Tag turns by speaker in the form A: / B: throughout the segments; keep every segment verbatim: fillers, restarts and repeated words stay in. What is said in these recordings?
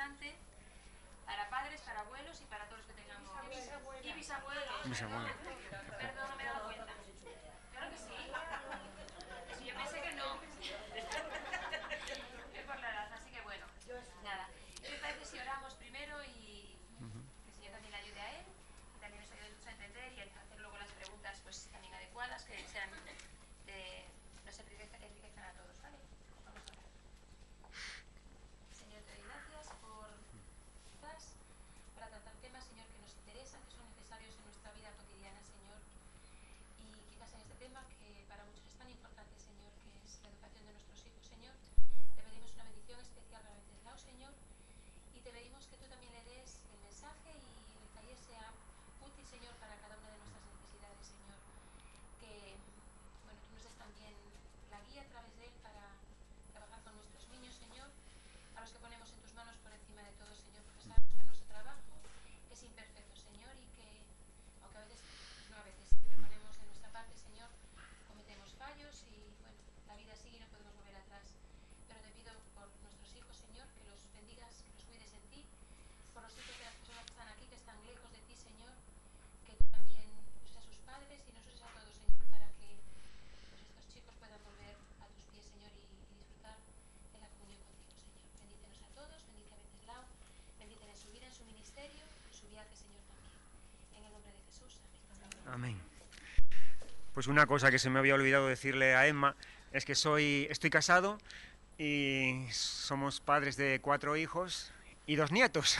A: importante para padres, para abuelos y para todos los que tengamos... Y bisabuelos.
B: Bisabuelos.
A: Perdón, no me he dado cuenta. Claro que sí. Si yo pensé que no. Es por la edad, así que bueno. Nada. ¿Qué te parece si oramos primero y que el Señor también le ayude a él? Y también nos ayude a entender y a hacer luego las preguntas pues también adecuadas, que sean de, nos enriquezcan a todos, ¿vale? Vamos a orar. Señor, te doy gracias por estas, para tratar temas, Señor, que nos interesan, que son necesarios en nuestra vida cotidiana, Señor. Y quizás en este tema que para muchos es tan importante, Señor, que es la educación de nuestros hijos, Señor. Te pedimos una bendición especial para Wenceslao, Señor. Y te pedimos que tú también le des el mensaje y el taller sea útil, Señor, para cada una de nuestras necesidades, Señor. Que, bueno, tú nos des también la guía a través de él para trabajar con nuestros niños, Señor, a los que ponemos en tus manos por encima de todo, Señor, porque sabemos que nuestro trabajo es imperfecto, Señor, y que, aunque a veces, no a veces, si le ponemos de nuestra parte, Señor, cometemos fallos y, bueno, la vida sigue y no podemos volver atrás. Pero te pido por nuestros hijos, Señor, que los bendigas, que los cuides en ti, por los hijos de las personas que están aquí, que están lejos de ti, Señor, que tú también uses a sus padres y nos uses a todos, Señor, para que pues, estos chicos puedan volver a tus pies, Señor, y, y disfrutar de la comunión contigo, Señor. Bendícenos a todos, bendice a Wenceslao, bendícele en su vida, en su ministerio, en su viaje, Señor, también. En el nombre de Jesús, amén.
B: Amén. Pues una cosa que se me había olvidado decirle a Emma es que soy, estoy casado y somos padres de cuatro hijos y dos nietos.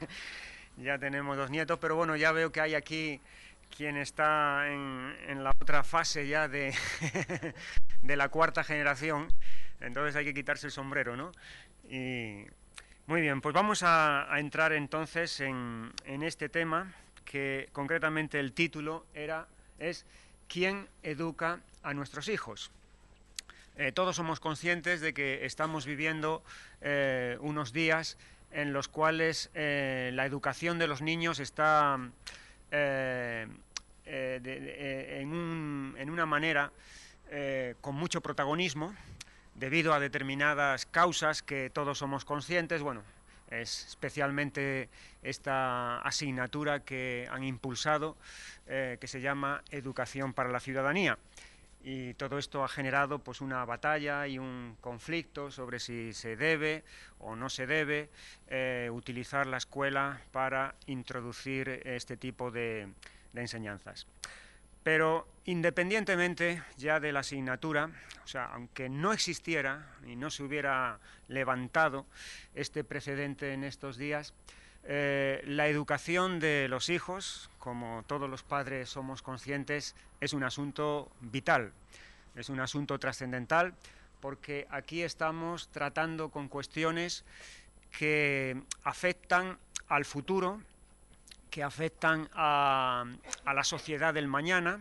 B: Ya tenemos dos nietos, pero bueno, ya veo que hay aquí quien está en, en la otra fase ya de, de la cuarta generación, entonces hay que quitarse el sombrero, ¿no? Y muy bien, pues vamos a, a entrar entonces en, en este tema, que concretamente el título era, es ¿quién educa a nuestros hijos? Eh, todos somos conscientes de que estamos viviendo eh, unos días en los cuales eh, la educación de los niños está eh, eh, de, de, en, un, en una manera eh, con mucho protagonismo debido a determinadas causas que todos somos conscientes. Bueno, es especialmente esta asignatura que han impulsado, eh, que se llama Educación para la Ciudadanía. Y todo esto ha generado pues una batalla y un conflicto sobre si se debe o no se debe eh, utilizar la escuela para introducir este tipo de, de enseñanzas. Pero independientemente ya de la asignatura, o sea, aunque no existiera y no se hubiera levantado este precedente en estos días, Eh, la educación de los hijos, como todos los padres somos conscientes, es un asunto vital, es un asunto trascendental, porque aquí estamos tratando con cuestiones que afectan al futuro, que afectan a, a la sociedad del mañana,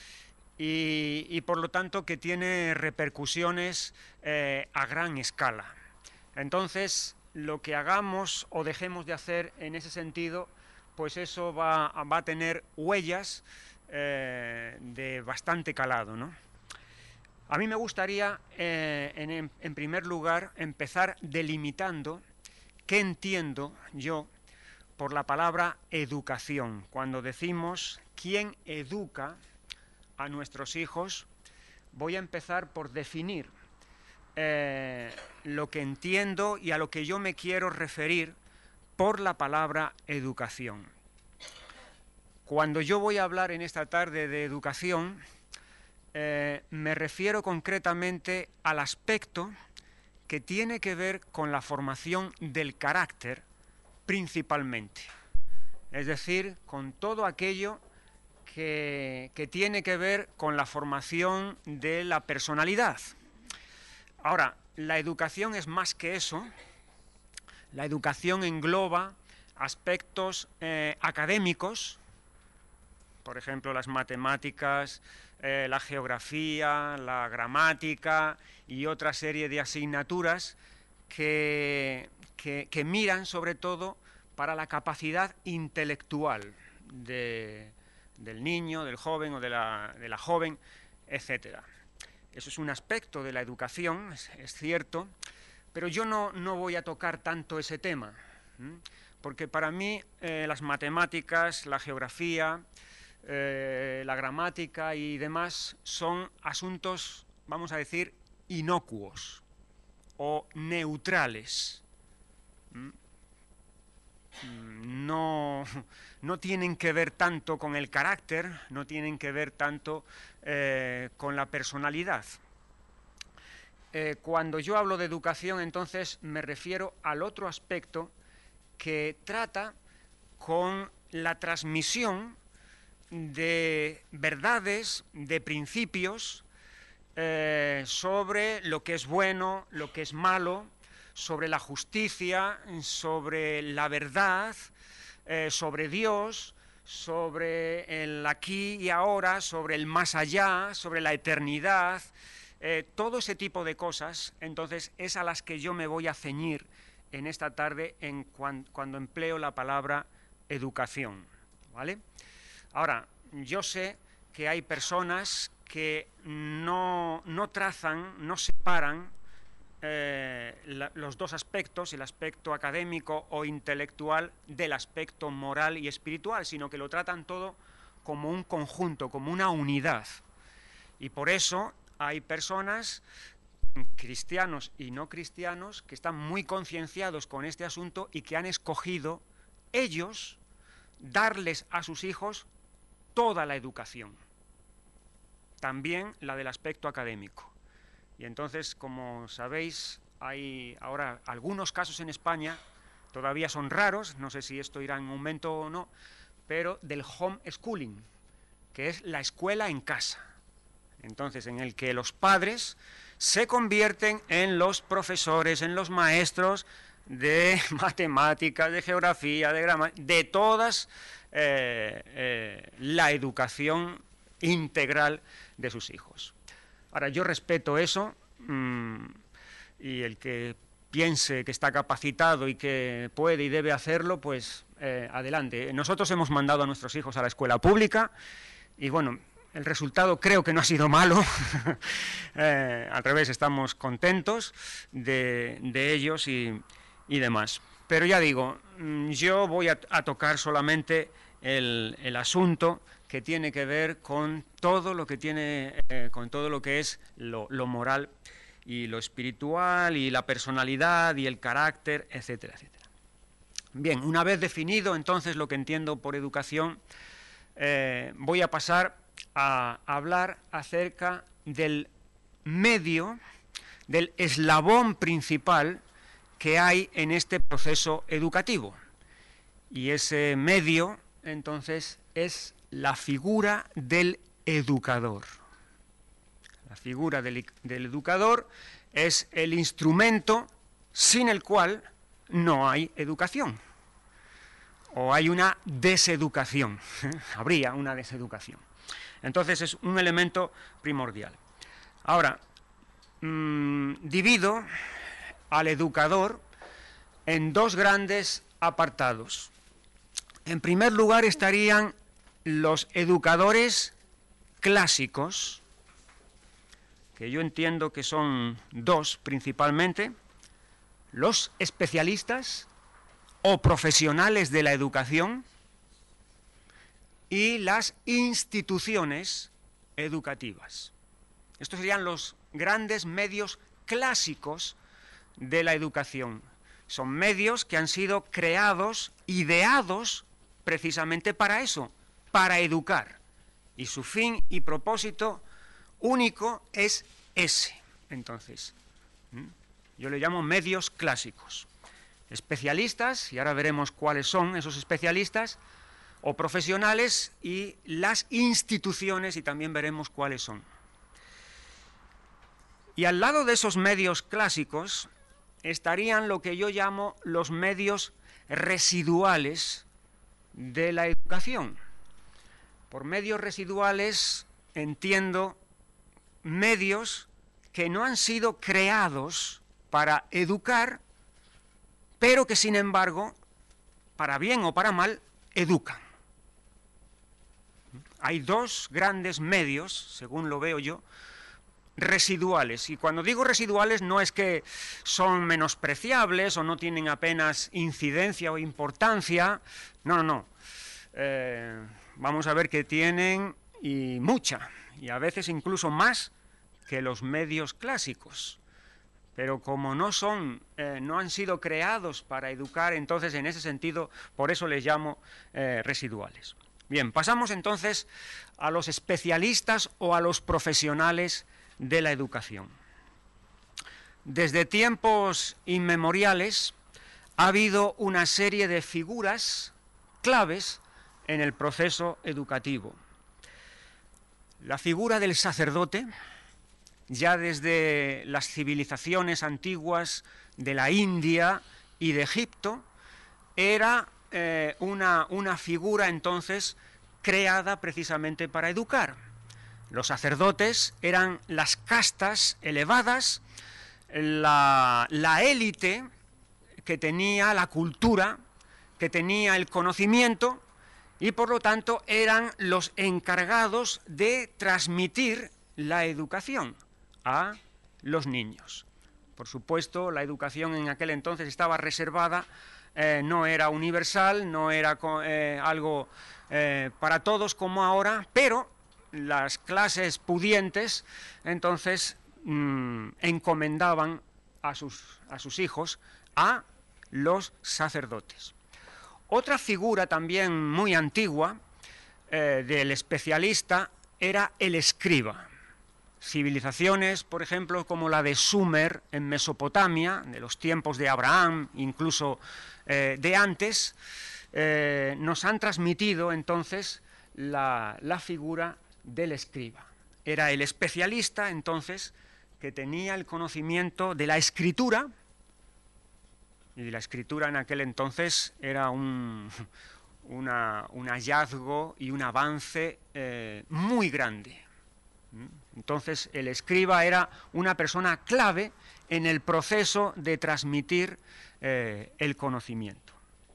B: y, y por lo tanto que tiene repercusiones eh, a gran escala. Entonces, lo que hagamos o dejemos de hacer en ese sentido, pues eso va, va a tener huellas eh, de bastante calado, ¿no? A mí me gustaría, eh, en, en primer lugar, empezar delimitando qué entiendo yo por la palabra educación. Cuando decimos quién educa a nuestros hijos, voy a empezar por definir Eh, lo que entiendo y a lo que yo me quiero referir por la palabra educación. Cuando yo voy a hablar en esta tarde de educación, eh, me refiero concretamente al aspecto que tiene que ver con la formación del carácter principalmente, es decir, con todo aquello que, que tiene que ver con la formación de la personalidad. Ahora, la educación es más que eso. La educación engloba aspectos eh, académicos, por ejemplo, las matemáticas, eh, la geografía, la gramática y otra serie de asignaturas que, que, que miran sobre todo para la capacidad intelectual de, del niño, del joven o de la, de la joven, etcétera. Eso es un aspecto de la educación, es, es cierto, pero yo no, no voy a tocar tanto ese tema. ¿Mm? Porque para mí eh, las matemáticas, la geografía, eh, la gramática y demás son asuntos, vamos a decir, inocuos o neutrales. ¿Mm? No, no tienen que ver tanto con el carácter, no tienen que ver tanto eh, con la personalidad. Eh, cuando yo hablo de educación, entonces me refiero al otro aspecto que trata con la transmisión de verdades, de principios eh, sobre lo que es bueno, lo que es malo, sobre la justicia, sobre la verdad, eh, sobre Dios, sobre el aquí y ahora, sobre el más allá, sobre la eternidad, eh, todo ese tipo de cosas. Entonces es a las que yo me voy a ceñir en esta tarde en cuan, cuando empleo la palabra educación, ¿vale? Ahora, yo sé que hay personas que no, no trazan, no separan eh, la, los dos aspectos, el aspecto académico o intelectual del aspecto moral y espiritual, sino que lo tratan todo como un conjunto, como una unidad. Y por eso hay personas, cristianos y no cristianos, que están muy concienciados con este asunto y que han escogido ellos darles a sus hijos toda la educación, también la del aspecto académico. Y entonces, como sabéis, hay ahora algunos casos en España, todavía son raros, no sé si esto irá en aumento o no, pero del homeschooling, que es la escuela en casa. Entonces, en el que los padres se convierten en los profesores, en los maestros de matemáticas, de geografía, de gramática, de todas eh, eh, la educación integral de sus hijos. Ahora, yo respeto eso mmm, y el que piense que está capacitado y que puede y debe hacerlo, pues eh, adelante. Nosotros hemos mandado a nuestros hijos a la escuela pública y bueno, el resultado creo que no ha sido malo, eh, al revés, estamos contentos de, de ellos y, y demás. Pero ya digo, yo voy a, a tocar solamente el, el asunto que tiene que ver con todo lo que tiene, eh, con todo lo que es lo, lo moral y lo espiritual y la personalidad y el carácter, etcétera, etcétera. Bien, una vez definido entonces lo que entiendo por educación, eh, voy a pasar a hablar acerca del medio, del eslabón principal que hay en este proceso educativo. Y ese medio, entonces, es la figura del educador. La figura del, del educador es el instrumento sin el cual no hay educación. O hay una deseducación, ¿eh? Habría una deseducación. Entonces es un elemento primordial. Ahora, mmm, divido al educador en dos grandes apartados. En primer lugar estarían los educadores clásicos, que yo entiendo que son dos principalmente, los especialistas o profesionales de la educación y las instituciones educativas. Estos serían los grandes medios clásicos de la educación. Son medios que han sido creados, ideados precisamente para eso, para educar. Y su fin y propósito único es ese. Entonces, yo le llamo medios clásicos. Especialistas, y ahora veremos cuáles son esos especialistas, o profesionales, y las instituciones, y también veremos cuáles son. Y al lado de esos medios clásicos estarían lo que yo llamo los medios residuales de la educación. Por medios residuales entiendo medios que no han sido creados para educar, pero que sin embargo, para bien o para mal, educan. Hay dos grandes medios, según lo veo yo, residuales. Y cuando digo residuales no es que son menospreciables o no tienen apenas incidencia o importancia, no, no, no. Eh, vamos a ver que tienen y mucha, y a veces incluso más que los medios clásicos. Pero como no son, eh, no han sido creados para educar, entonces en ese sentido, por eso les llamo eh, residuales. Bien, pasamos entonces a los especialistas o a los profesionales de la educación. Desde tiempos inmemoriales ha habido una serie de figuras claves en el proceso educativo. La figura del sacerdote, ya desde las civilizaciones antiguas de la India y de Egipto, era eh, una, una figura entonces creada precisamente para educar. Los sacerdotes eran las castas elevadas, la, la élite que tenía la cultura, que tenía el conocimiento, y por lo tanto eran los encargados de transmitir la educación a los niños. Por supuesto, la educación en aquel entonces estaba reservada, eh, no era universal, no era eh, algo eh, para todos como ahora, pero las clases pudientes entonces mmm, encomendaban a sus, a sus hijos a los sacerdotes. Otra figura también muy antigua eh, del especialista era el escriba. Civilizaciones, por ejemplo, como la de Sumer en Mesopotamia, de los tiempos de Abraham, incluso eh, de antes, eh, nos han transmitido entonces la, la figura del escriba. Era el especialista entonces que tenía el conocimiento de la escritura, y la escritura en aquel entonces era un, una, un hallazgo y un avance eh, muy grande. Entonces el escriba era una persona clave en el proceso de transmitir eh, el conocimiento.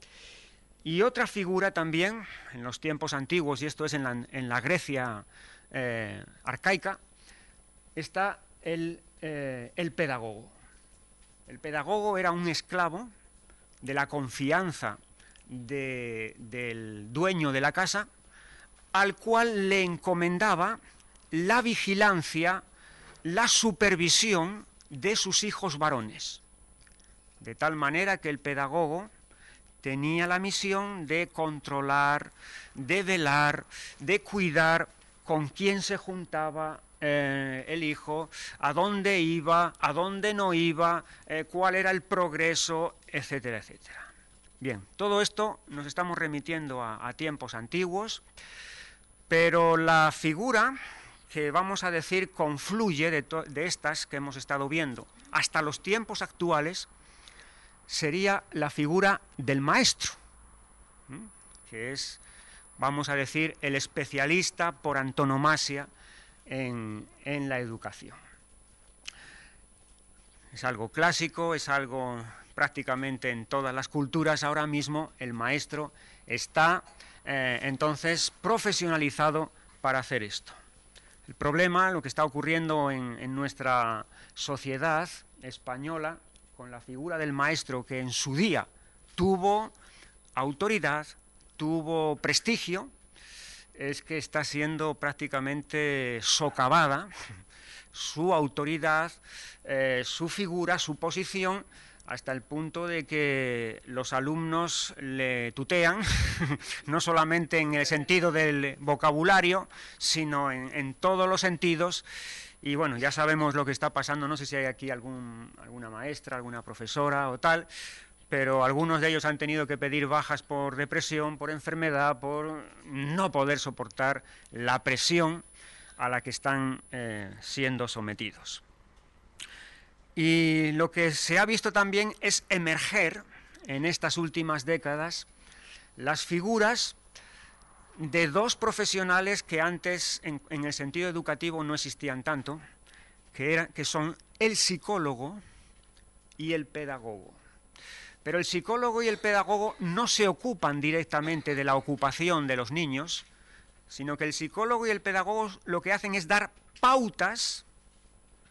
B: Y otra figura también en los tiempos antiguos, y esto es en la, en la Grecia eh, arcaica, está el, eh, el pedagogo. El pedagogo era un esclavo de la confianza de, del dueño de la casa, al cual le encomendaba la vigilancia, la supervisión de sus hijos varones. De tal manera que el pedagogo tenía la misión de controlar, de velar, de cuidar con quién se juntaba eh, el hijo, a dónde iba, a dónde no iba, eh, cuál era el progreso, etcétera, etcétera. Bien, todo esto nos estamos remitiendo a, a tiempos antiguos, pero la figura que vamos a decir confluye de, de estas que hemos estado viendo hasta los tiempos actuales sería la figura del maestro, ¿sí? Que es, vamos a decir, el especialista por antonomasia en, en la educación. Es algo clásico, es algo prácticamente en todas las culturas ahora mismo, el maestro está eh, entonces profesionalizado para hacer esto. El problema, lo que está ocurriendo en, en nuestra sociedad española, con la figura del maestro que en su día tuvo autoridad, tuvo prestigio, es que está siendo prácticamente socavada su autoridad, eh, su figura, su posición, hasta el punto de que los alumnos le tutean, no solamente en el sentido del vocabulario, sino en, en todos los sentidos. Y bueno, ya sabemos lo que está pasando, no sé si hay aquí algún, alguna maestra, alguna profesora o tal, pero algunos de ellos han tenido que pedir bajas por depresión, por enfermedad, por no poder soportar la presión a la que están eh, siendo sometidos. Y lo que se ha visto también es emerger en estas últimas décadas las figuras de dos profesionales que antes en, en el sentido educativo no existían tanto, que, era, que son el psicólogo y el pedagogo. Pero el psicólogo y el pedagogo no se ocupan directamente de la ocupación de los niños, sino que el psicólogo y el pedagogo lo que hacen es dar pautas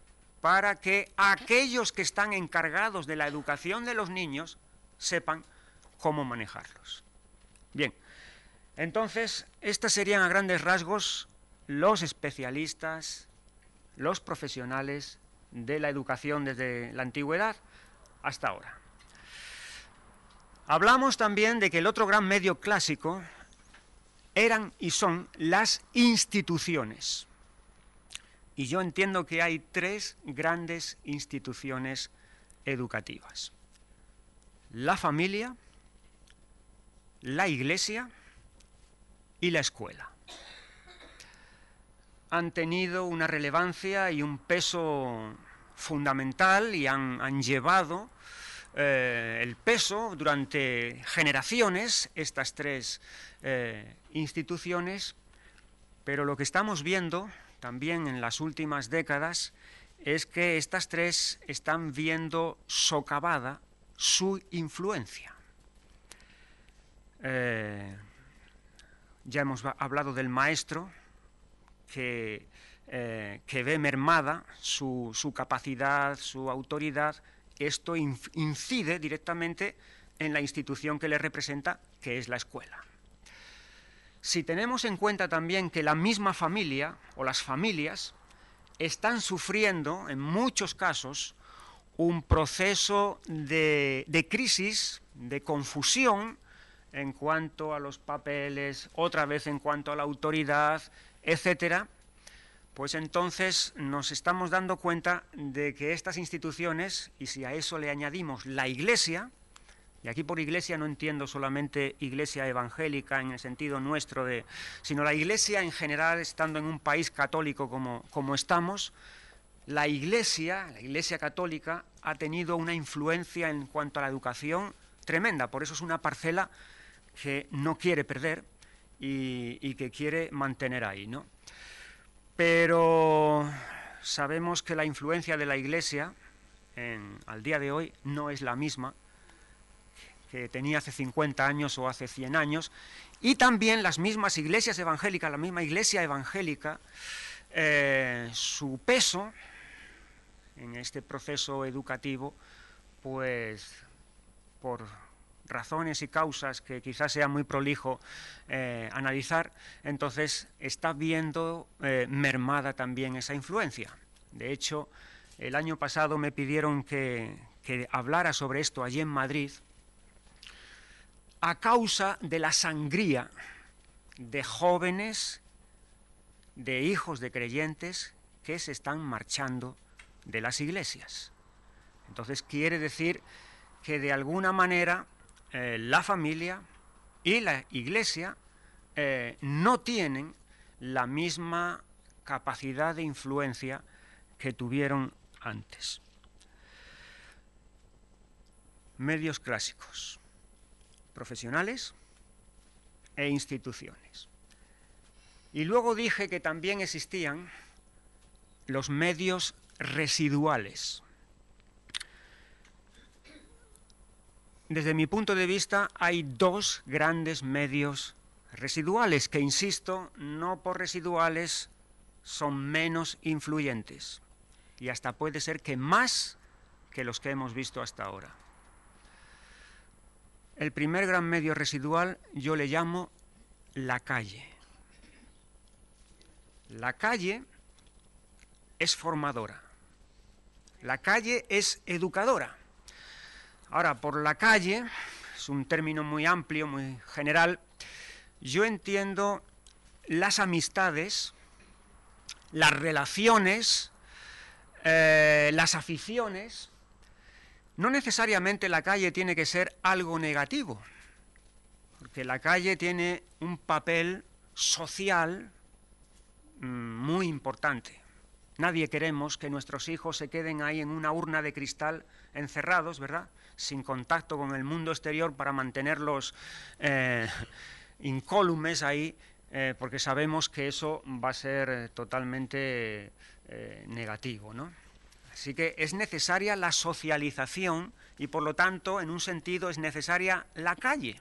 B: para que aquellos que están encargados de la educación de los niños sepan cómo manejarlos. Bien, entonces, estos serían a grandes rasgos los especialistas, los profesionales de la educación desde la antigüedad hasta ahora. Hablamos también de que el otro gran medio clásico eran y son las instituciones. Y yo entiendo que hay tres grandes instituciones educativas: la familia, la iglesia y la escuela. Han tenido una relevancia y un peso fundamental y han, han llevado eh, el peso durante generaciones, estas tres eh, instituciones, pero lo que estamos viendo también en las últimas décadas es que estas tres están viendo socavada su influencia. Eh, ya hemos hablado del maestro, que, eh, que ve mermada su, su capacidad, su autoridad. Esto incide directamente en la institución que le representa, que es la escuela. Si tenemos en cuenta también que la misma familia, o las familias, están sufriendo, en muchos casos, un proceso de, de crisis, de confusión, en cuanto a los papeles, otra vez en cuanto a la autoridad, etcétera, pues entonces nos estamos dando cuenta de que estas instituciones, y si a eso le añadimos la Iglesia, y aquí por Iglesia no entiendo solamente Iglesia evangélica en el sentido nuestro, de, sino la Iglesia en general, estando en un país católico como, como estamos, la Iglesia, la Iglesia católica, ha tenido una influencia en cuanto a la educación tremenda. Por eso es una parcela que no quiere perder y, y que quiere mantener ahí, ¿no? Pero sabemos que la influencia de la Iglesia en, al día de hoy no es la misma que tenía hace cincuenta años o hace cien años, y también las mismas iglesias evangélicas, la misma Iglesia evangélica, eh, su peso en este proceso educativo, pues por razones y causas que quizás sea muy prolijo eh, analizar, entonces está viendo eh, mermada también esa influencia. De hecho, el año pasado me pidieron que, que hablara sobre esto allí en Madrid, a causa de la sangría de jóvenes, de hijos de creyentes que se están marchando de las iglesias. Entonces quiere decir que de alguna manera eh, la familia y la iglesia eh, no tienen la misma capacidad de influencia que tuvieron antes. Medios clásicos, profesionales e instituciones. Y luego dije que también existían los medios residuales. Desde mi punto de vista hay dos grandes medios residuales que, insisto, no por residuales son menos influyentes y hasta puede ser que más que los que hemos visto hasta ahora. El primer gran medio residual yo le llamo la calle. La calle es formadora. La calle es educadora. Ahora, por la calle, es un término muy amplio, muy general, yo entiendo las amistades, las relaciones, eh, las aficiones. No necesariamente la calle tiene que ser algo negativo, porque la calle tiene un papel social mmm, muy importante. Nadie queremos que nuestros hijos se queden ahí en una urna de cristal encerrados, ¿verdad?, sin contacto con el mundo exterior, para mantenerlos eh, incólumes ahí, eh, porque sabemos que eso va a ser totalmente eh, negativo, ¿no? Así que es necesaria la socialización y, por lo tanto, en un sentido, es necesaria la calle.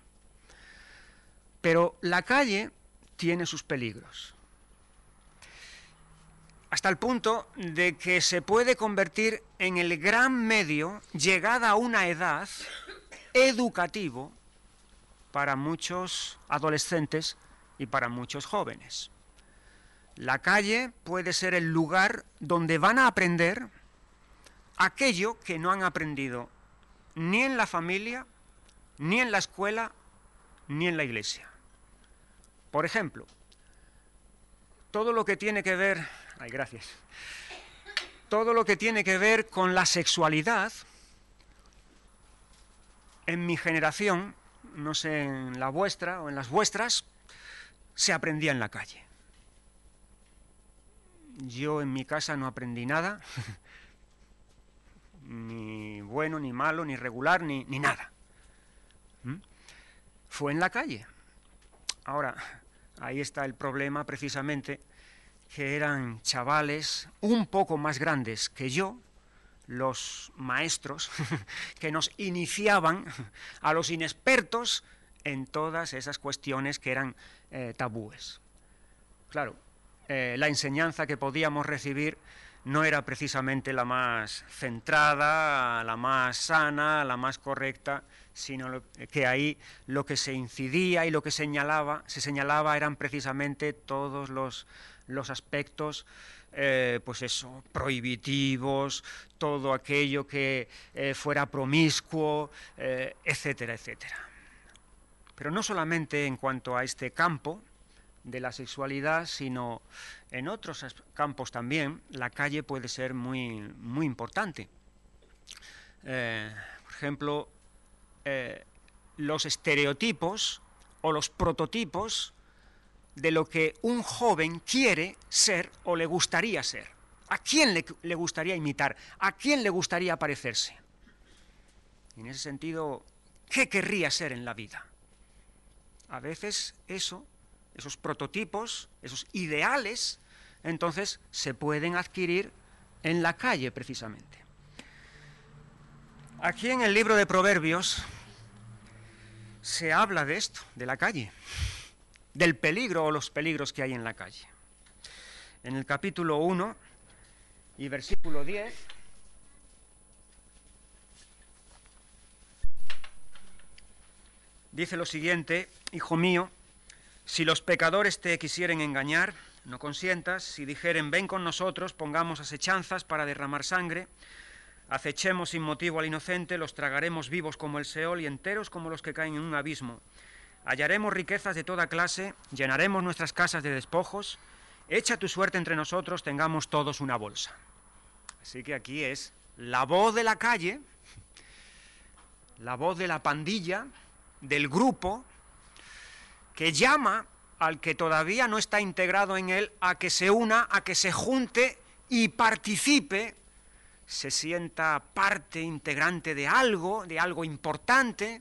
B: Pero la calle tiene sus peligros. hasta el punto de que se puede convertir en el gran medio, llegada a una edad, educativo para muchos adolescentes y para muchos jóvenes. La calle puede ser el lugar donde van a aprender aquello que no han aprendido ni en la familia, ni en la escuela, ni en la iglesia. Por ejemplo, todo lo que tiene que ver, ay, gracias, todo lo que tiene que ver con la sexualidad, en mi generación, no sé en la vuestra o en las vuestras, se aprendía en la calle. Yo en mi casa no aprendí nada, ni bueno, ni malo, ni regular, ni, ni nada. ¿Mm? Fue en la calle. Ahora, ahí está el problema precisamente, que eran chavales un poco más grandes que yo, los maestros, que nos iniciaban a los inexpertos en todas esas cuestiones que eran eh, tabúes. Claro, eh, la enseñanza que podíamos recibir no era precisamente la más centrada, la más sana, la más correcta, sino lo, que ahí lo que se incidía y lo que señalaba, se señalaba eran precisamente todos los, los aspectos, eh, pues eso, prohibitivos, todo aquello que eh, fuera promiscuo, eh, etcétera, etcétera. Pero no solamente en cuanto a este campo de la sexualidad, sino en otros campos también, la calle puede ser muy, muy importante. Eh, por ejemplo, eh, los estereotipos o los prototipos de lo que un joven quiere ser o le gustaría ser. ¿A quién le, le gustaría imitar? ¿A quién le gustaría parecerse? En ese sentido, ¿qué querría ser en la vida? A veces eso, esos prototipos, esos ideales, entonces se pueden adquirir en la calle precisamente. Aquí en el libro de Proverbios se habla de esto, de la calle, del peligro o los peligros que hay en la calle. En el capítulo uno y versículo diez, dice lo siguiente: hijo mío, si los pecadores te quisieren engañar, no consientas. Si dijeren, ven con nosotros, pongamos asechanzas para derramar sangre, acechemos sin motivo al inocente, los tragaremos vivos como el Seol y enteros como los que caen en un abismo. Hallaremos riquezas de toda clase, llenaremos nuestras casas de despojos, echa tu suerte entre nosotros, tengamos todos una bolsa. Así que aquí es la voz de la calle, la voz de la pandilla, del grupo, que llama al que todavía no está integrado en él a que se una, a que se junte y participe, se sienta parte integrante de algo, de algo importante.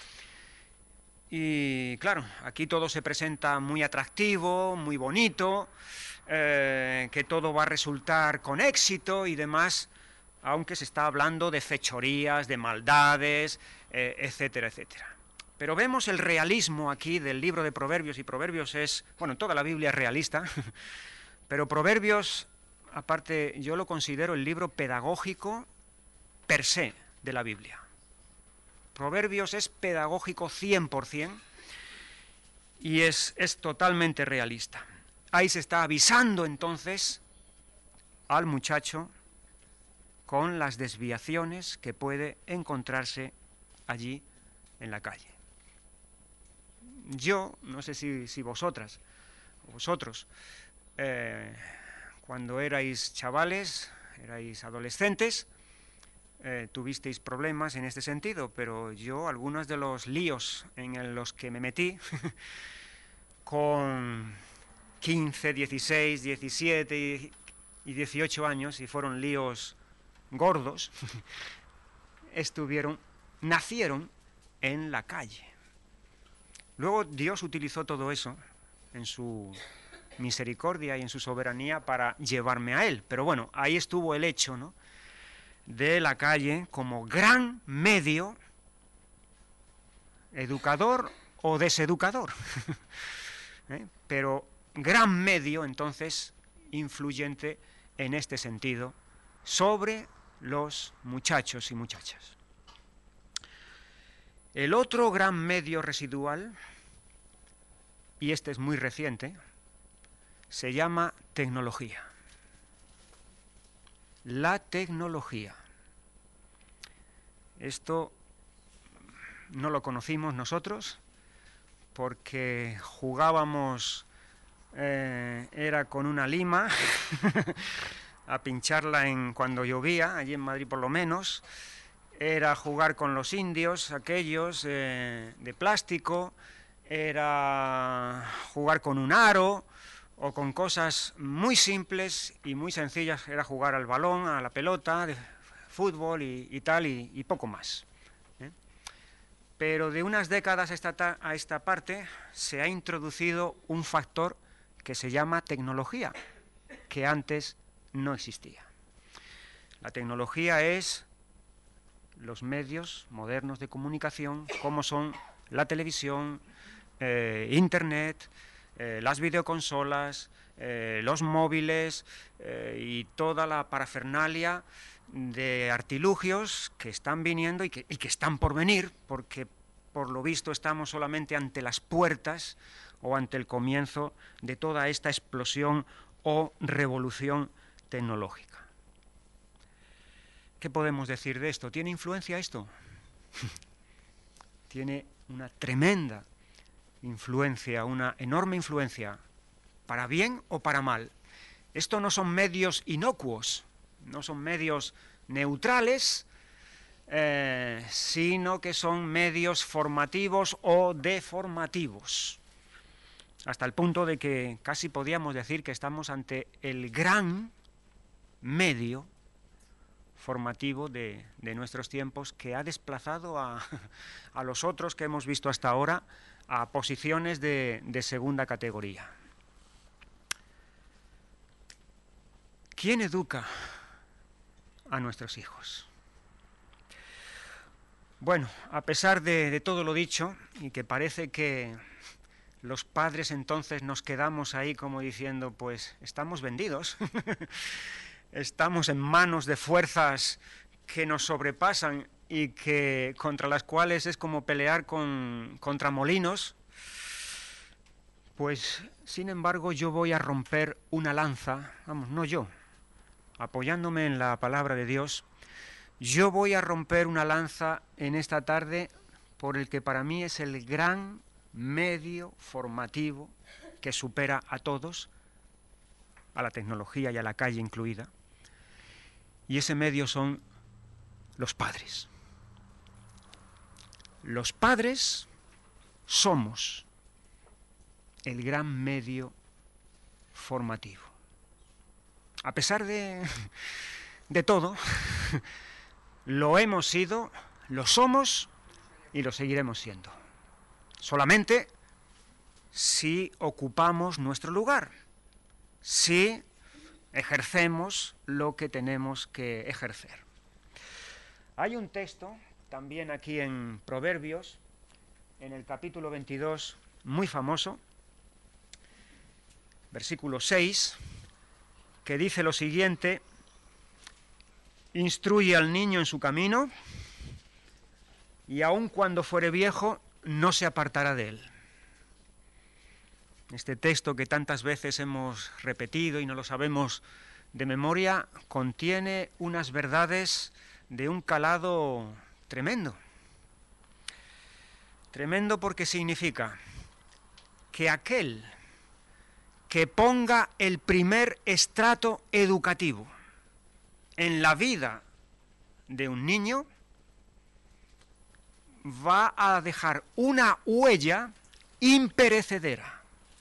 B: Y claro, aquí todo se presenta muy atractivo, muy bonito, eh, que todo va a resultar con éxito y demás, aunque se está hablando de fechorías, de maldades, eh, etcétera, etcétera. Pero vemos el realismo aquí del libro de Proverbios, y Proverbios es, bueno, toda la Biblia es realista, pero Proverbios, aparte, yo lo considero el libro pedagógico per se de la Biblia. Proverbios es pedagógico cien por cien y es, es totalmente realista. Ahí se está avisando entonces al muchacho con las desviaciones que puede encontrarse allí en la calle. Yo, no sé si, si vosotras, vosotros, eh, cuando erais chavales, erais adolescentes, eh, tuvisteis problemas en este sentido, pero yo, algunos de los líos en los que me metí, con quince, dieciséis, diecisiete y dieciocho años, y fueron líos gordos, estuvieron, nacieron en la calle. Luego Dios utilizó todo eso en su misericordia y en su soberanía para llevarme a Él. Pero bueno, ahí estuvo el hecho, ¿no?, de la calle como gran medio educador o deseducador. ¿Eh? Pero gran medio, entonces, influyente en este sentido sobre los muchachos y muchachas. El otro gran medio residual, y este es muy reciente, se llama tecnología. La tecnología. Esto no lo conocimos nosotros porque jugábamos, eh, era con una lima, a pincharla en, cuando llovía, allí en Madrid por lo menos, era jugar con los indios, aquellos eh, de plástico, era jugar con un aro o con cosas muy simples y muy sencillas, era jugar al balón, a la pelota, de fútbol y, y tal, y, y poco más. ¿eh? Pero de unas décadas a esta, a esta parte se ha introducido un factor que se llama tecnología, que antes no existía. La tecnología es los medios modernos de comunicación, como son la televisión, eh, internet, eh, las videoconsolas, eh, los móviles eh, y toda la parafernalia de artilugios que están viniendo y que, y que están por venir, porque por lo visto estamos solamente ante las puertas o ante el comienzo de toda esta explosión o revolución tecnológica. ¿Qué podemos decir de esto? ¿Tiene influencia esto? Tiene una tremenda influencia, una enorme influencia, para bien o para mal. Esto no son medios inocuos, no son medios neutrales, eh, sino que son medios formativos o deformativos, hasta el punto de que casi podríamos decir que estamos ante el gran medio formativo de, de nuestros tiempos, que ha desplazado a, a los otros que hemos visto hasta ahora a posiciones de, de segunda categoría. ¿Quién educa a nuestros hijos? Bueno, a pesar de, de todo lo dicho, y que parece que los padres entonces nos quedamos ahí como diciendo, pues estamos vendidos, estamos en manos de fuerzas que nos sobrepasan y que contra las cuales es como pelear con, contra molinos, pues sin embargo yo voy a romper una lanza, vamos, no yo, apoyándome en la palabra de Dios, yo voy a romper una lanza en esta tarde por el que para mí es el gran medio formativo que supera a todos, a la tecnología y a la calle incluida, y ese medio son los padres. Los padres somos el gran medio formativo. A pesar de, de todo, lo hemos sido, lo somos y lo seguiremos siendo. Solamente si ocupamos nuestro lugar, si ejercemos lo que tenemos que ejercer. Hay un texto, también aquí en Proverbios, en el capítulo veintidós, muy famoso, versículo seis, que dice lo siguiente: instruye al niño en su camino, y aun cuando fuere viejo, no se apartará de él. Este texto que tantas veces hemos repetido y no lo sabemos de memoria, contiene unas verdades de un calado tremendo. Tremendo porque significa que aquel que ponga el primer estrato educativo en la vida de un niño va a dejar una huella imperecedera.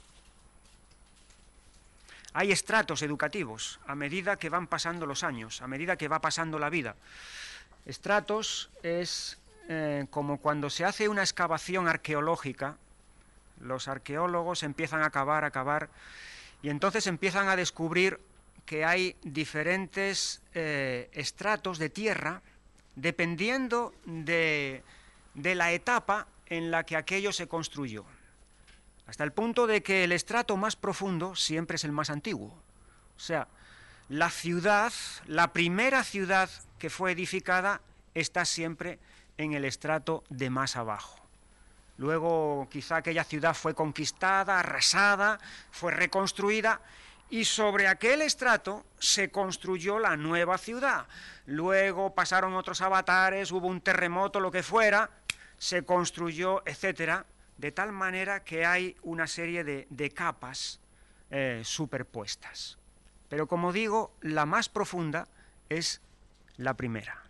B: Hay estratos educativos a medida que van pasando los años, a medida que va pasando la vida. Estratos es eh, como cuando se hace una excavación arqueológica, los arqueólogos empiezan a cavar, a cavar, y entonces empiezan a descubrir que hay diferentes eh, estratos de tierra dependiendo de, de la etapa en la que aquello se construyó. Hasta el punto de que el estrato más profundo siempre es el más antiguo. O sea, la ciudad, la primera ciudad que fue edificada, está siempre en el estrato de más abajo. Luego quizá aquella ciudad fue conquistada, arrasada, fue reconstruida, y sobre aquel estrato se construyó la nueva ciudad. Luego pasaron otros avatares, hubo un terremoto, lo que fuera, se construyó, etcétera, de tal manera que hay una serie de, de capas eh, superpuestas. Pero como digo, la más profunda es la primera.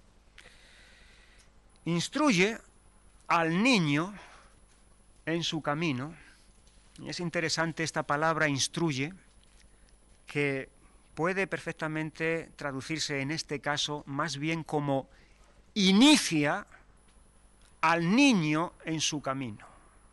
B: Instruye al niño en su camino, y es interesante esta palabra instruye, que puede perfectamente traducirse en este caso más bien como inicia al niño en su camino.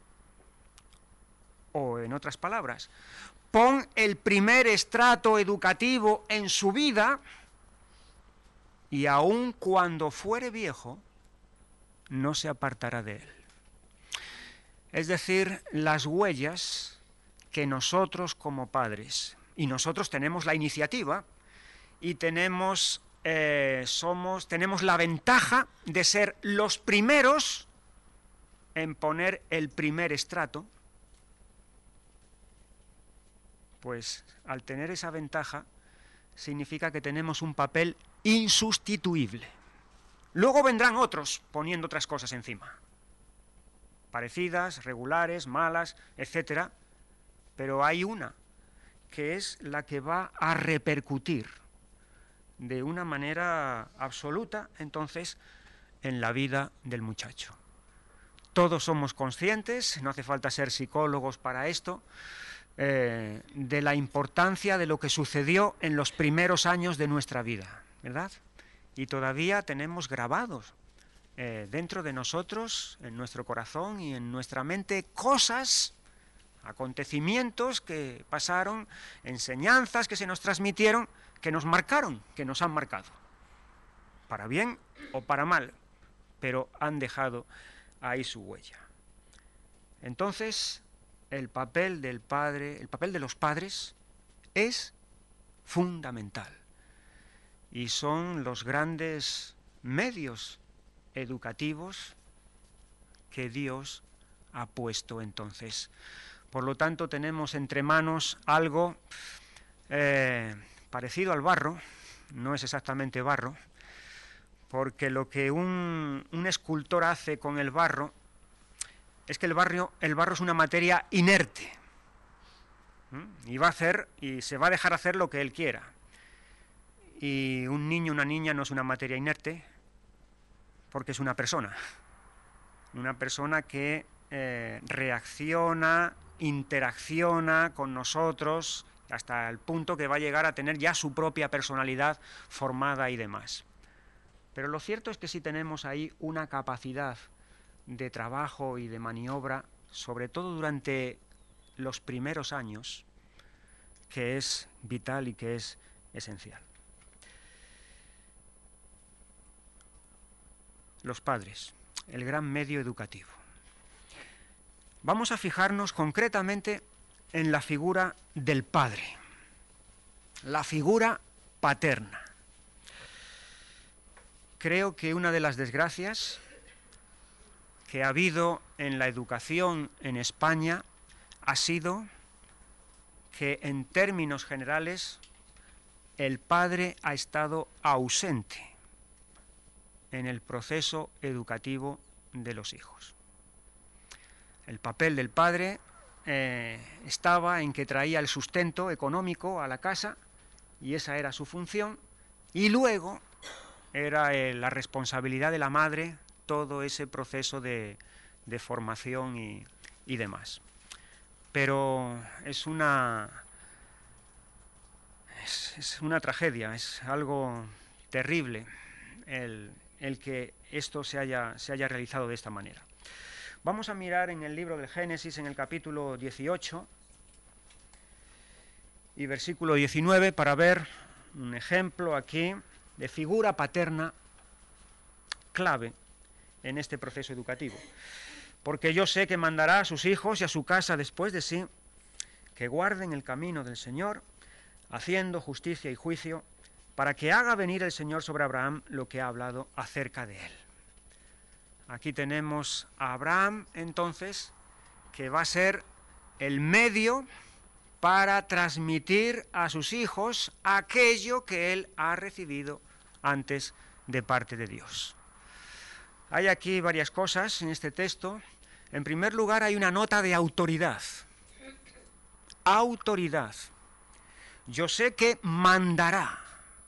B: O en otras palabras, pon el primer estrato educativo en su vida y aun cuando fuere viejo, no se apartará de él. Es decir, las huellas que nosotros como padres, y nosotros tenemos la iniciativa y tenemos, eh, somos, tenemos la ventaja de ser los primeros en poner el primer estrato, pues al tener esa ventaja significa que tenemos un papel insustituible. Luego vendrán otros poniendo otras cosas encima, parecidas, regulares, malas, etcétera, pero hay una que es la que va a repercutir de una manera absoluta, entonces, en la vida del muchacho. Todos somos conscientes, no hace falta ser psicólogos para esto, eh, de la importancia de lo que sucedió en los primeros años de nuestra vida, ¿verdad? Y todavía tenemos grabados eh, dentro de nosotros, en nuestro corazón y en nuestra mente, cosas, acontecimientos que pasaron, enseñanzas que se nos transmitieron, que nos marcaron, que nos han marcado, para bien o para mal, pero han dejado ahí su huella. Entonces, el papel del padre, el papel de los padres es fundamental, y son los grandes medios educativos que Dios ha puesto entonces. Por lo tanto, tenemos entre manos algo eh, parecido al barro, no es exactamente barro, porque lo que un, un escultor hace con el barro es que el, barrio, el barro es una materia inerte, ¿Mm? y va a hacer, y se va a dejar hacer lo que él quiera. Y un niño, una niña no es una materia inerte, porque es una persona, una persona que eh, reacciona, interacciona con nosotros hasta el punto que va a llegar a tener ya su propia personalidad formada y demás. Pero lo cierto es que sí tenemos ahí una capacidad de trabajo y de maniobra, sobre todo durante los primeros años, que es vital y que es esencial. Los padres, el gran medio educativo. Vamos a fijarnos concretamente en la figura del padre, la figura paterna. Creo que una de las desgracias que ha habido en la educación en España ha sido que, en términos generales, el padre ha estado ausente en el proceso educativo de los hijos. El papel del padre eh, estaba en que traía el sustento económico a la casa, y esa era su función, y luego era eh, la responsabilidad de la madre todo ese proceso de, de formación y, y demás. Pero es una, es, es una tragedia, es algo terrible el, el que esto se haya, se haya realizado de esta manera. Vamos a mirar en el libro del Génesis, en el capítulo dieciocho y versículo diecinueve, para ver un ejemplo aquí de figura paterna clave en este proceso educativo. Porque yo sé que mandará a sus hijos y a su casa después de sí, que guarden el camino del Señor, haciendo justicia y juicio, para que haga venir el Señor sobre Abraham lo que ha hablado acerca de él. Aquí tenemos a Abraham, entonces, que va a ser el medio para transmitir a sus hijos aquello que él ha recibido antes de parte de Dios. Hay aquí varias cosas en este texto. En primer lugar, hay una nota de autoridad. Autoridad. Yo sé que mandará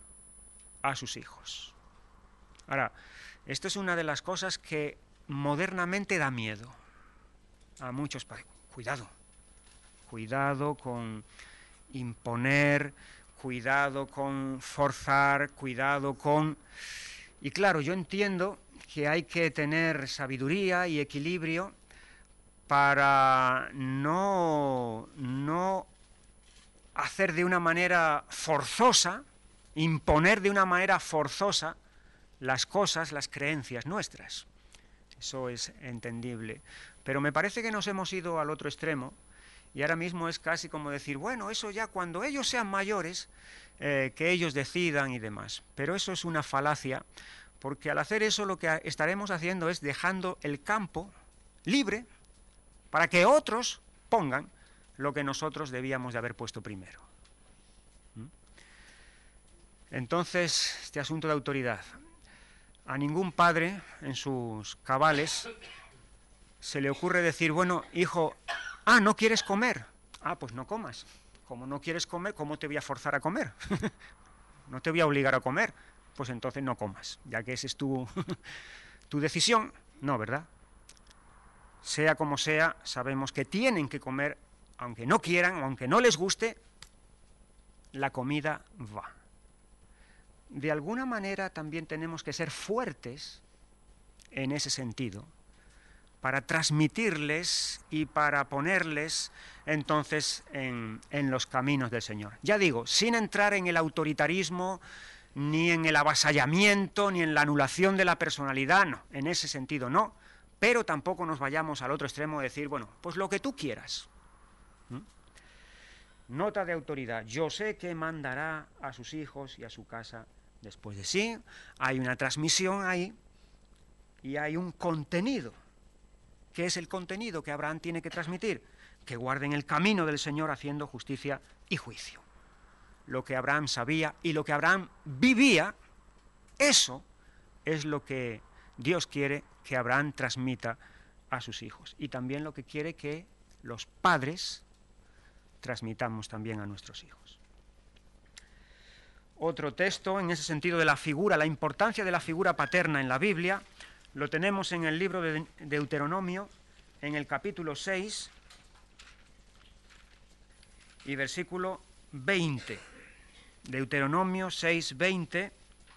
B: a sus hijos. Ahora, esto es una de las cosas que modernamente da miedo a muchos padres. Cuidado, cuidado con imponer, cuidado con forzar, cuidado con... Y claro, yo entiendo que hay que tener sabiduría y equilibrio para no, no hacer de una manera forzosa, imponer de una manera forzosa las cosas, las creencias nuestras. Eso es entendible. Pero me parece que nos hemos ido al otro extremo y ahora mismo es casi como decir, bueno, eso ya cuando ellos sean mayores, eh, que ellos decidan y demás. Pero eso es una falacia, porque al hacer eso lo que estaremos haciendo es dejando el campo libre para que otros pongan lo que nosotros debíamos de haber puesto primero. ¿Mm? Entonces, este asunto de autoridad. A ningún padre en sus cabales se le ocurre decir, bueno, hijo, ah, ¿no quieres comer? Ah, pues no comas. Como no quieres comer, ¿cómo te voy a forzar a comer? No te voy a obligar a comer. Pues entonces no comas, ya que esa es tu, tu decisión. No, ¿verdad? Sea como sea, sabemos que tienen que comer, aunque no quieran, aunque no les guste, la comida va. De alguna manera también tenemos que ser fuertes en ese sentido, para transmitirles y para ponerles entonces en, en los caminos del Señor. Ya digo, sin entrar en el autoritarismo, ni en el avasallamiento, ni en la anulación de la personalidad, no, en ese sentido no, pero tampoco nos vayamos al otro extremo de decir, bueno, pues lo que tú quieras. ¿Mm? Nota de autoridad, yo sé que mandará a sus hijos y a su casa después de sí, hay una transmisión ahí y hay un contenido. ¿Qué es el contenido que Abraham tiene que transmitir? Que guarden el camino del Señor haciendo justicia y juicio. Lo que Abraham sabía y lo que Abraham vivía, eso es lo que Dios quiere que Abraham transmita a sus hijos. Y también lo que quiere que los padres transmitamos también a nuestros hijos. Otro texto en ese sentido de la figura, la importancia de la figura paterna en la Biblia, lo tenemos en el libro de Deuteronomio, en el capítulo seis y versículo veinte. Deuteronomio seis, veinte.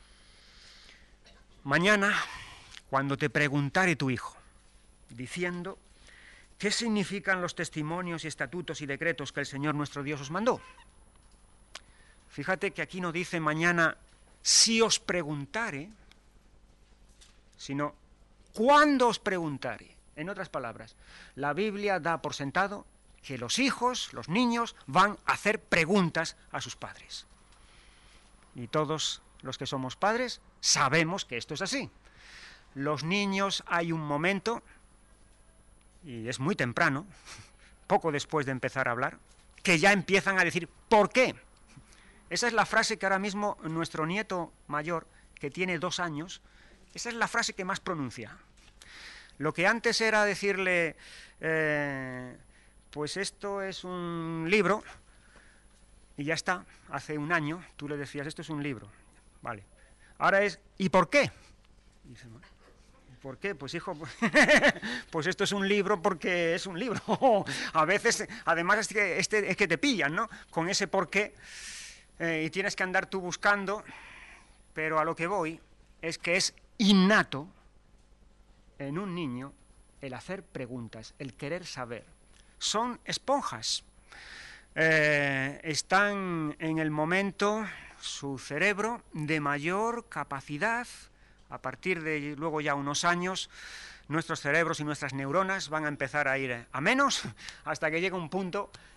B: Mañana, cuando te preguntare tu hijo, diciendo, ¿qué significan los testimonios y estatutos y decretos que el Señor nuestro Dios os mandó? Fíjate que aquí no dice mañana, si os preguntare, sino, cuando os preguntare. En otras palabras, la Biblia da por sentado que los hijos, los niños, van a hacer preguntas a sus padres. Y todos los que somos padres sabemos que esto es así. Los niños hay un momento, y es muy temprano, poco después de empezar a hablar, que ya empiezan a decir, ¿por qué? Esa es la frase que ahora mismo nuestro nieto mayor, que tiene dos años, esa es la frase que más pronuncia. Lo que antes era decirle, eh, pues esto es un libro, y ya está, hace un año tú le decías, esto es un libro, vale. Ahora es, ¿y por qué? Y dice, ¿por qué? Pues hijo, pues esto es un libro porque es un libro. A veces, además es que, este, es que te pillan, ¿no? Con ese por qué, eh, y tienes que andar tú buscando, pero a lo que voy es que es innato en un niño el hacer preguntas, el querer saber. Son esponjas. Eh, están en el momento, su cerebro, de mayor capacidad. A partir de luego ya unos años, nuestros cerebros y nuestras neuronas van a empezar a ir a menos, hasta que llega un punto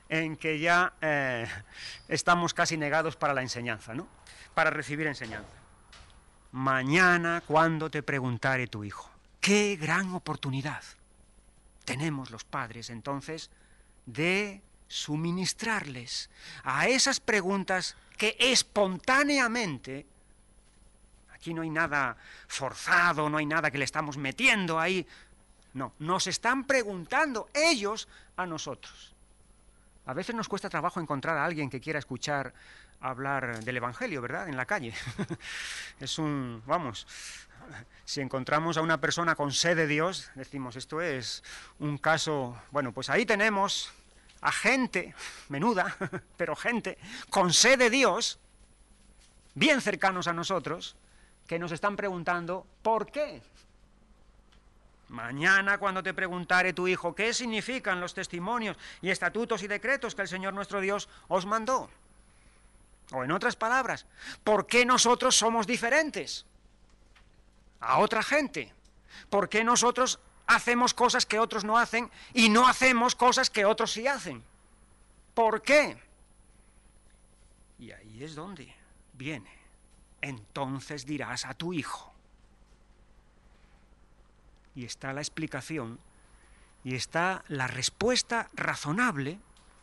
B: en que ya eh, estamos casi negados para la enseñanza, ¿no? Para recibir enseñanza. Mañana, cuando te preguntare tu hijo. ¡Qué gran oportunidad tenemos los padres, entonces, de suministrarles a esas preguntas que espontáneamente, aquí no hay nada forzado, no hay nada que le estamos metiendo ahí, no, nos están preguntando ellos a nosotros. A veces nos cuesta trabajo encontrar a alguien que quiera escuchar hablar del Evangelio, ¿verdad?, en la calle. Es un, vamos, si encontramos a una persona con sed de Dios, decimos, esto es un caso, bueno, pues ahí tenemos a gente, menuda, pero gente con sed de Dios, bien cercanos a nosotros, que nos están preguntando, ¿por qué? Mañana, cuando te preguntare tu hijo, ¿qué significan los testimonios y estatutos y decretos que el Señor nuestro Dios os mandó? O en otras palabras, ¿por qué nosotros somos diferentes a otra gente? ¿Por qué nosotros hacemos cosas que otros no hacen y no hacemos cosas que otros sí hacen? ¿Por qué? Y ahí es donde viene. Entonces dirás a tu hijo. Y está la explicación, y está la respuesta razonable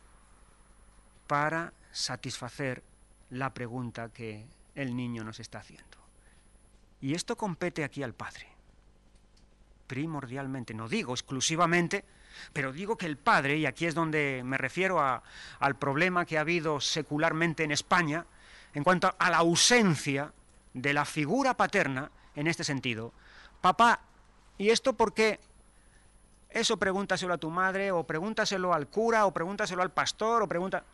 B: para satisfacer la pregunta que el niño nos está haciendo. Y esto compete aquí al padre, primordialmente, no digo exclusivamente, pero digo que el padre, y aquí es donde me refiero a, al problema que ha habido secularmente en España, en cuanto a la ausencia de la figura paterna, en este sentido. Papá, ¿y esto por qué? Eso pregúntaselo a tu madre, o pregúntaselo al cura, o pregúntaselo al pastor, o pregunta...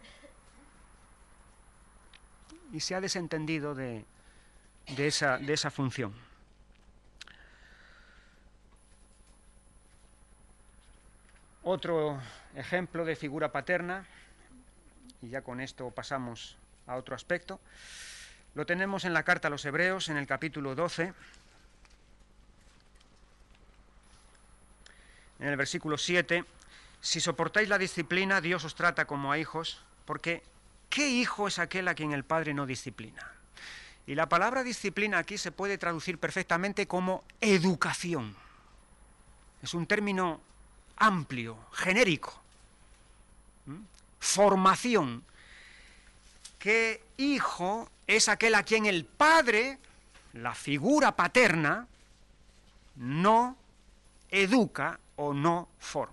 B: Y se ha desentendido de, de, esa, de esa función. Otro ejemplo de figura paterna, y ya con esto pasamos a otro aspecto, lo tenemos en la carta a los Hebreos, en el capítulo doce, en el versículo siete, si soportáis la disciplina, Dios os trata como a hijos, porque ¿qué hijo es aquel a quien el Padre no disciplina? Y la palabra disciplina aquí se puede traducir perfectamente como educación. Es un término amplio, genérico. ¿Mm? Formación. ¿Qué hijo es aquel a quien el Padre, la figura paterna, no educa o no forma?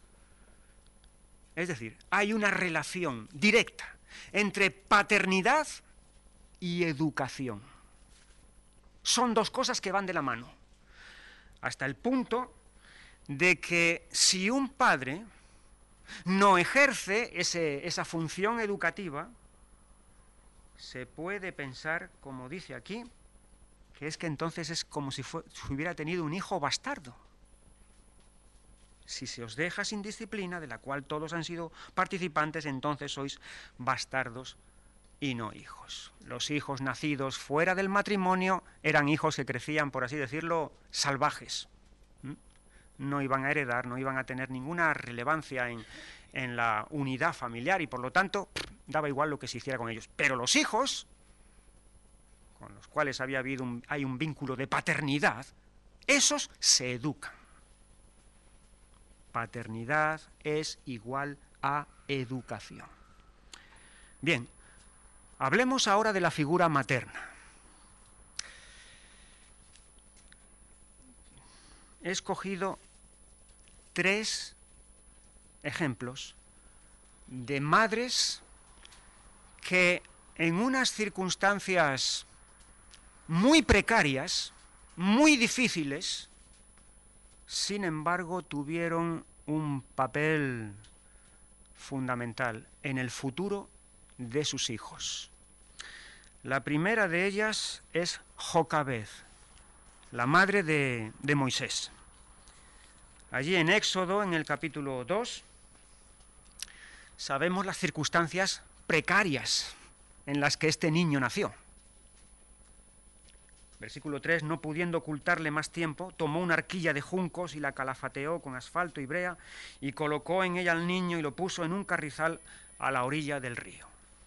B: Es decir, hay una relación directa entre paternidad y educación. Son dos cosas que van de la mano, hasta el punto de que si un padre no ejerce ese, esa función educativa, se puede pensar, como dice aquí, que es que entonces es como si, fue, si hubiera tenido un hijo bastardo. Si se os deja sin disciplina, de la cual todos han sido participantes, entonces sois bastardos y no hijos. Los hijos nacidos fuera del matrimonio eran hijos que crecían, por así decirlo, salvajes. ¿Mm? No iban a heredar, no iban a tener ninguna relevancia en, en la unidad familiar y por lo tanto daba igual lo que se hiciera con ellos. Pero los hijos, con los cuales había habido un, hay un vínculo de paternidad, esos se educan. Paternidad es igual a educación. Bien, hablemos ahora de la figura materna. He escogido tres ejemplos de madres que en unas circunstancias muy precarias, muy difíciles, sin embargo, tuvieron un papel fundamental en el futuro de sus hijos. La primera de ellas es Jocabed, la madre de, de Moisés. Allí en Éxodo, en el capítulo dos, sabemos las circunstancias precarias en las que este niño nació. Versículo tres, no pudiendo ocultarle más tiempo, tomó una arquilla de juncos y la calafateó con asfalto y brea y colocó en ella al niño y lo puso en un carrizal a la orilla del río.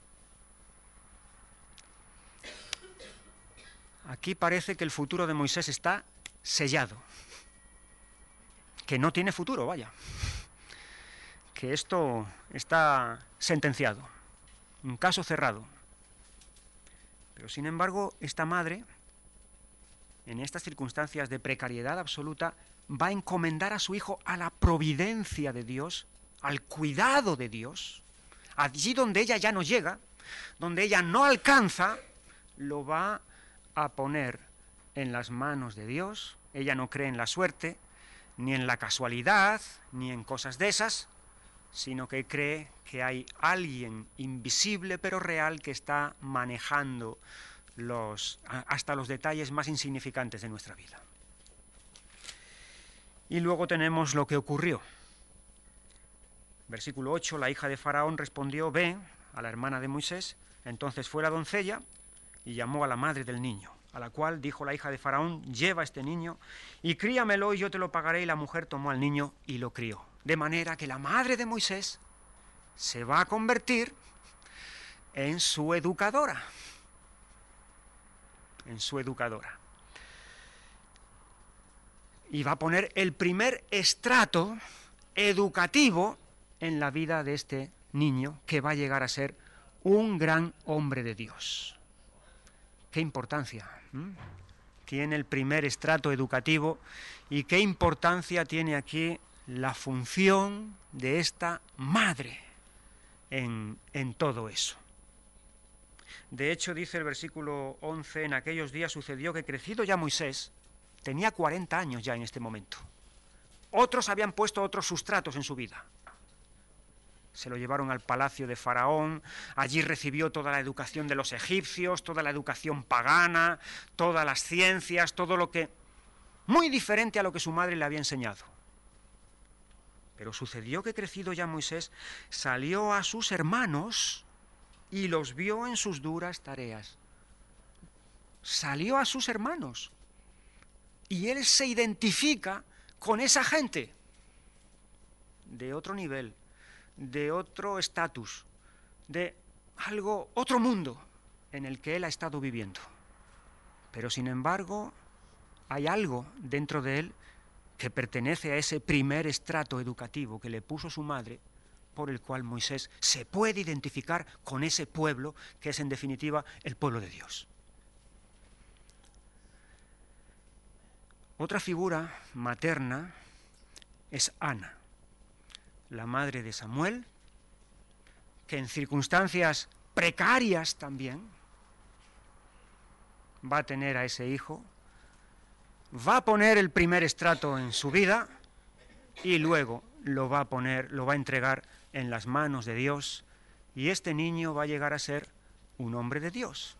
B: Aquí parece que el futuro de Moisés está sellado, que no tiene futuro, vaya, que esto está sentenciado, un caso cerrado. Pero sin embargo, esta madre, en estas circunstancias de precariedad absoluta, va a encomendar a su hijo a la providencia de Dios, al cuidado de Dios. Allí donde ella ya no llega, donde ella no alcanza, lo va a poner en las manos de Dios. Ella no cree en la suerte, ni en la casualidad, ni en cosas de esas, sino que cree que hay alguien invisible pero real que está manejando los, hasta los detalles más insignificantes de nuestra vida. Y luego tenemos lo que ocurrió. Versículo ocho, la hija de Faraón respondió, ve, a la hermana de Moisés. Entonces fue la doncella y llamó a la madre del niño, a la cual dijo la hija de Faraón, lleva este niño y críamelo y yo te lo pagaré. Y la mujer tomó al niño y lo crió. De manera que la madre de Moisés se va a convertir en su educadora, en su educadora. Y va a poner el primer estrato educativo en la vida de este niño, que va a llegar a ser un gran hombre de Dios. ¡Qué importancia! ¿Mm? Tiene el primer estrato educativo y qué importancia tiene aquí la función de esta madre en, en todo eso. De hecho, dice el versículo once, en aquellos días sucedió que crecido ya Moisés, tenía cuarenta años ya en este momento. Otros habían puesto otros sustratos en su vida. Se lo llevaron al palacio de Faraón, allí recibió toda la educación de los egipcios, toda la educación pagana, todas las ciencias, todo lo que... muy diferente a lo que su madre le había enseñado. Pero sucedió que crecido ya Moisés, salió a sus hermanos y los vio en sus duras tareas. Salió a sus hermanos y él se identifica con esa gente de otro nivel, de otro estatus, de algo, otro mundo en el que él ha estado viviendo. Pero sin embargo, hay algo dentro de él que pertenece a ese primer estrato educativo que le puso su madre, por el cual Moisés se puede identificar con ese pueblo que es en definitiva el pueblo de Dios. Otra figura materna es Ana, la madre de Samuel, que en circunstancias precarias también va a tener a ese hijo, va a poner el primer estrato en su vida y luego lo va a poner, lo va a entregar en las manos de Dios, y este niño va a llegar a ser un hombre de Dios.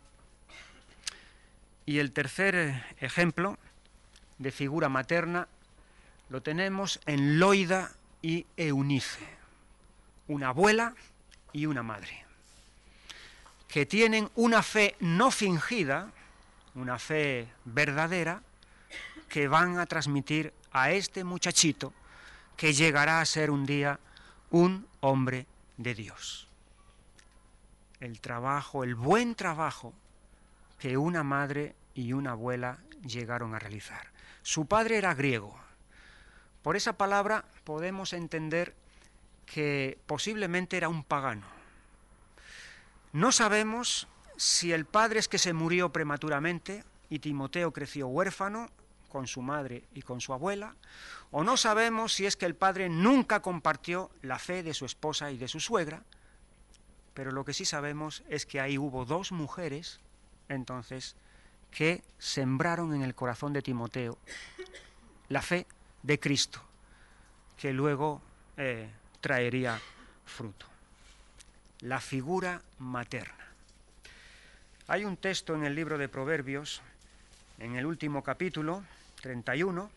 B: Y el tercer ejemplo de figura materna lo tenemos en Loida y Eunice, una abuela y una madre, que tienen una fe no fingida, una fe verdadera, que van a transmitir a este muchachito que llegará a ser un día un hombre de Dios. El trabajo, el buen trabajo que una madre y una abuela llegaron a realizar. Su padre era griego. Por esa palabra podemos entender que posiblemente era un pagano. No sabemos si el padre es que se murió prematuramente y Timoteo creció huérfano con su madre y con su abuela, o no sabemos si es que el padre nunca compartió la fe de su esposa y de su suegra, pero lo que sí sabemos es que ahí hubo dos mujeres, entonces, que sembraron en el corazón de Timoteo la fe de Cristo, que luego eh, traería fruto. La figura materna. Hay un texto en el libro de Proverbios, en el último capítulo, treinta y uno,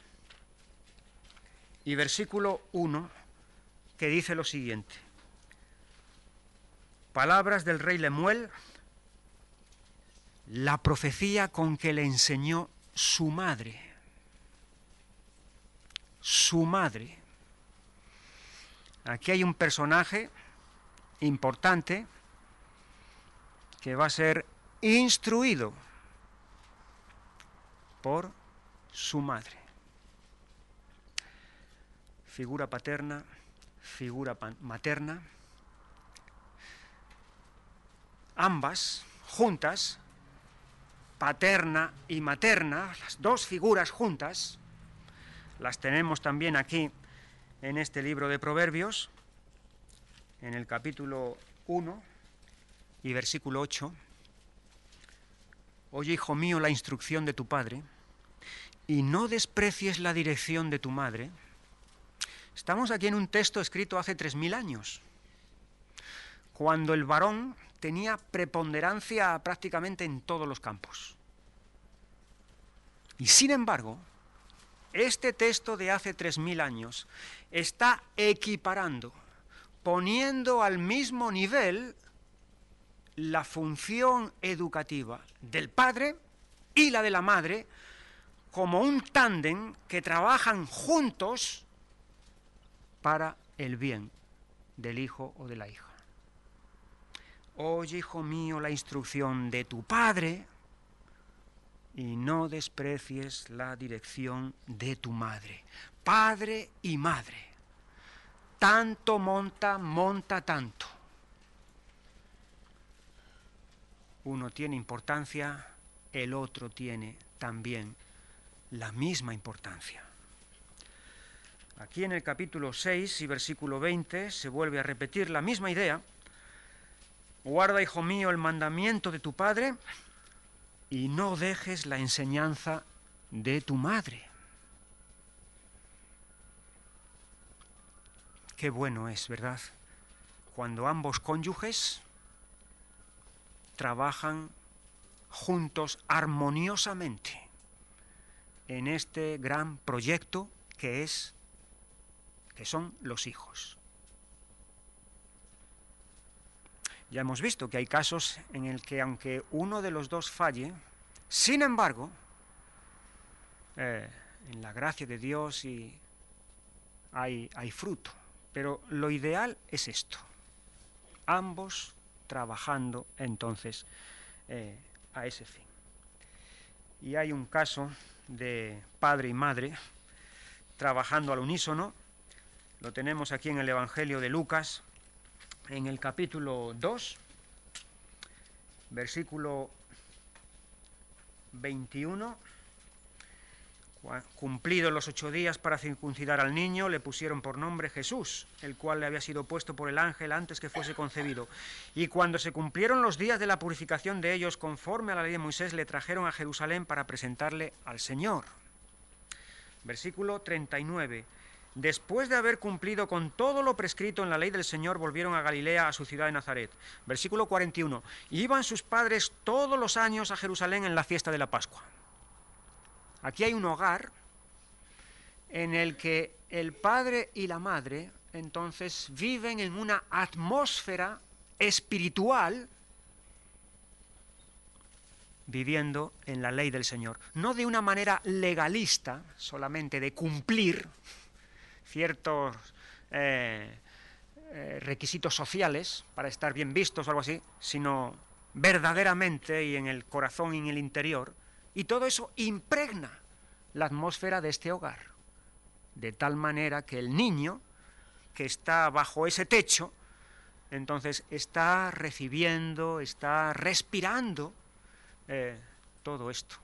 B: y versículo uno, que dice lo siguiente: palabras del rey Lemuel, la profecía con que le enseñó su madre. Su madre. Aquí hay un personaje importante que va a ser instruido por su madre. Figura paterna, figura materna, ambas juntas, paterna y materna, las dos figuras juntas, las tenemos también aquí en este libro de Proverbios, en el capítulo uno y versículo ocho. Oye, hijo mío, la instrucción de tu padre, y no desprecies la dirección de tu madre. Estamos aquí en un texto escrito hace tres mil años, cuando el varón tenía preponderancia prácticamente en todos los campos. Y sin embargo, este texto de hace tres mil años está equiparando, poniendo al mismo nivel la función educativa del padre y la de la madre como un tándem que trabajan juntos para el bien del hijo o de la hija. Oye, hijo mío, la instrucción de tu padre y no desprecies la dirección de tu madre. Padre y madre. Tanto monta, monta tanto. Uno tiene importancia, el otro tiene también la misma importancia. Aquí en el capítulo seis y versículo veinte se vuelve a repetir la misma idea. Guarda, hijo mío, el mandamiento de tu padre y no dejes la enseñanza de tu madre. Qué bueno es, ¿verdad?, cuando ambos cónyuges trabajan juntos armoniosamente en este gran proyecto que es que son los hijos. Ya hemos visto que hay casos en el que aunque uno de los dos falle, sin embargo, eh, en la gracia de Dios y hay, hay fruto. Pero lo ideal es esto, ambos trabajando entonces eh, a ese fin. Y hay un caso de padre y madre trabajando al unísono. Lo tenemos aquí en el Evangelio de Lucas, en el capítulo dos, versículo veintiuno. Cumplidos los ocho días para circuncidar al niño, le pusieron por nombre Jesús, el cual le había sido puesto por el ángel antes que fuese concebido. Y cuando se cumplieron los días de la purificación de ellos, conforme a la ley de Moisés, le trajeron a Jerusalén para presentarle al Señor. Versículo treinta y nueve. Después de haber cumplido con todo lo prescrito en la ley del Señor, volvieron a Galilea, a su ciudad de Nazaret. Versículo cuarenta y uno. Iban sus padres todos los años a Jerusalén en la fiesta de la Pascua. Aquí hay un hogar en el que el padre y la madre entonces viven en una atmósfera espiritual, viviendo en la ley del Señor. No de una manera legalista, solamente de cumplir ciertos eh, eh, requisitos sociales para estar bien vistos o algo así, sino verdaderamente y en el corazón y en el interior. Y todo eso impregna la atmósfera de este hogar, de tal manera que el niño que está bajo ese techo, entonces está recibiendo, está respirando eh, todo esto.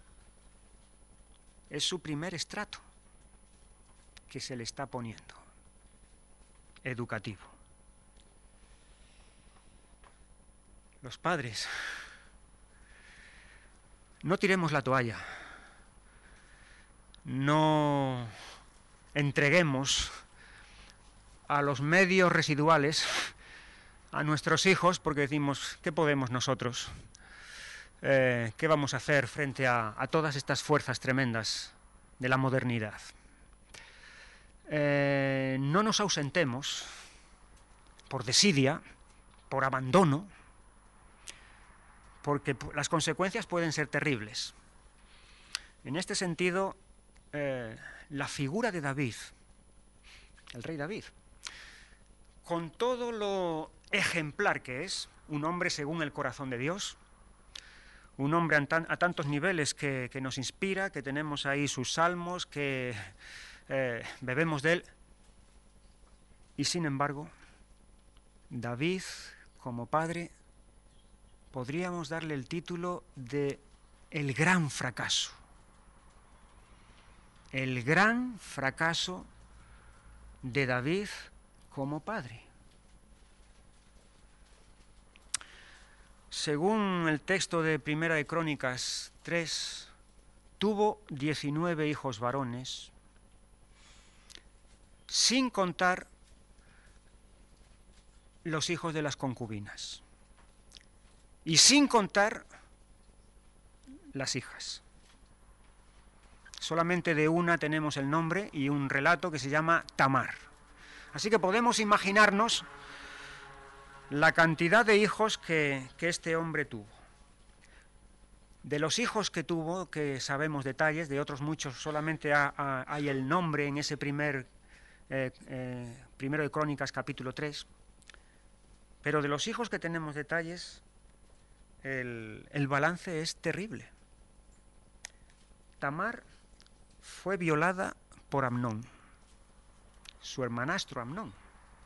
B: Es su primer estrato que se le está poniendo, educativo. Los padres, no tiremos la toalla, no entreguemos a los medios residuales a nuestros hijos porque decimos, ¿qué podemos nosotros? Eh, ¿Qué vamos a hacer frente a, a todas estas fuerzas tremendas de la modernidad? Eh, no nos ausentemos por desidia, por abandono, porque las consecuencias pueden ser terribles. En este sentido, eh, la figura de David, el rey David, con todo lo ejemplar que es, un hombre según el corazón de Dios, un hombre a, tan, a tantos niveles que, que nos inspira, que tenemos ahí sus salmos, que eh, bebemos de él, y sin embargo, David, como padre, podríamos darle el título de el gran fracaso. El gran fracaso de David como padre. Según el texto de Primera de Crónicas tres, tuvo diecinueve hijos varones, sin contar los hijos de las concubinas y sin contar las hijas. Solamente de una tenemos el nombre y un relato que se llama Tamar. Así que podemos imaginarnos la cantidad de hijos que, que este hombre tuvo. De los hijos que tuvo, que sabemos detalles, de otros muchos solamente ha, ha, hay el nombre en ese primer, eh, eh, primero de Crónicas capítulo tres, pero de los hijos que tenemos detalles, el, el balance es terrible. Tamar fue violada por Amnón, su hermanastro Amnón.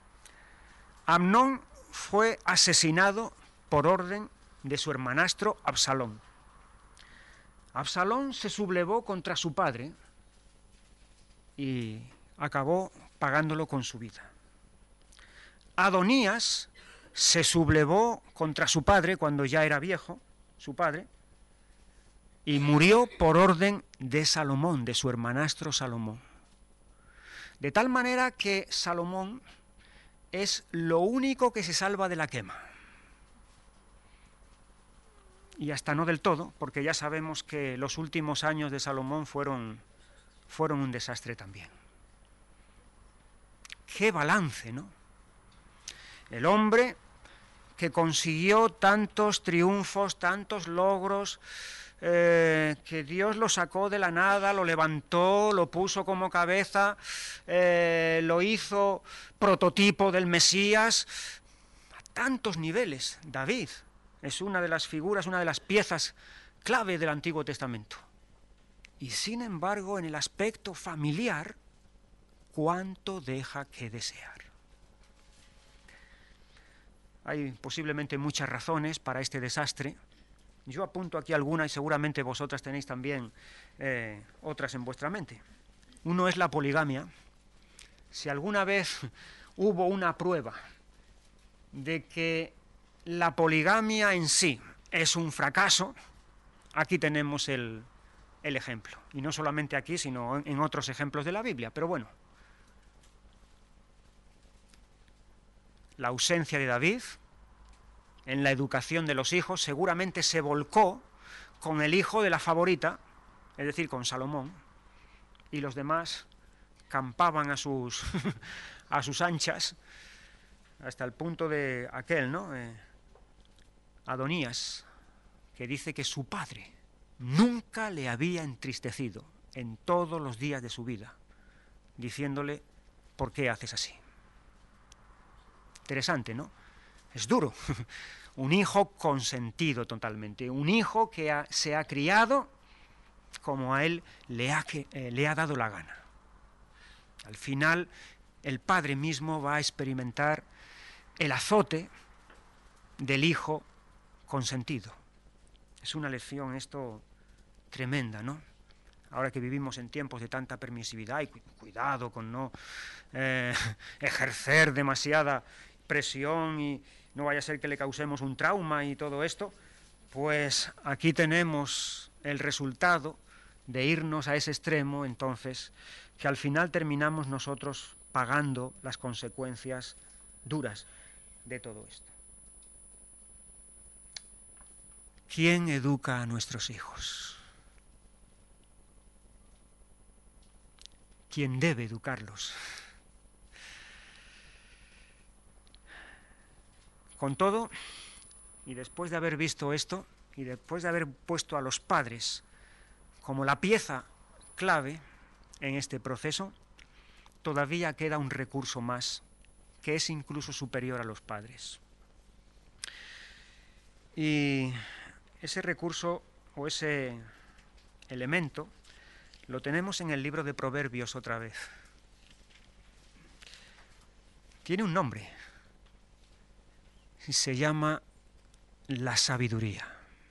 B: Amnón fue asesinado por orden de su hermanastro Absalón. Absalón se sublevó contra su padre y acabó pagándolo con su vida. Adonías se sublevó contra su padre cuando ya era viejo, su padre, y murió por orden de Salomón, de su hermanastro Salomón. De tal manera que Salomón es lo único que se salva de la quema. Y hasta no del todo, porque ya sabemos que los últimos años de Salomón fueron, fueron un desastre también. ¡Qué balance!, ¿no? El hombre que consiguió tantos triunfos, tantos logros, eh, que Dios lo sacó de la nada, lo levantó, lo puso como cabeza, eh, lo hizo prototipo del Mesías, a tantos niveles. David es una de las figuras, una de las piezas clave del Antiguo Testamento. Y sin embargo, en el aspecto familiar, ¿cuánto deja que desear? Hay posiblemente muchas razones para este desastre. Yo apunto aquí alguna y seguramente vosotras tenéis también eh, otras en vuestra mente. Uno es la poligamia. Si alguna vez hubo una prueba de que la poligamia en sí es un fracaso, aquí tenemos el, el ejemplo. Y no solamente aquí, sino en otros ejemplos de la Biblia. Pero bueno, la ausencia de David en la educación de los hijos seguramente se volcó con el hijo de la favorita, es decir, con Salomón, y los demás campaban a sus, a sus anchas, hasta el punto de aquel, ¿no? Eh, Adonías, que dice que su padre nunca le había entristecido en todos los días de su vida, diciéndole, ¿por qué haces así? Interesante, ¿no? Es duro. Un hijo consentido totalmente, un hijo que ha, se ha criado como a él le ha, que, eh, le ha dado la gana. Al final, el padre mismo va a experimentar el azote del hijo consentido. Es una lección esto tremenda, ¿no? Ahora que vivimos en tiempos de tanta permisividad, y cuidado con no eh, ejercer demasiada presión y no vaya a ser que le causemos un trauma y todo esto, pues aquí tenemos el resultado de irnos a ese extremo, entonces, que al final terminamos nosotros pagando las consecuencias duras de todo esto. ¿Quién educa a nuestros hijos? ¿Quién debe educarlos? Con todo, y después de haber visto esto, y después de haber puesto a los padres como la pieza clave en este proceso, todavía queda un recurso más que es incluso superior a los padres. Y ese recurso o ese elemento lo tenemos en el libro de Proverbios otra vez. Tiene un nombre. Se llama la sabiduría.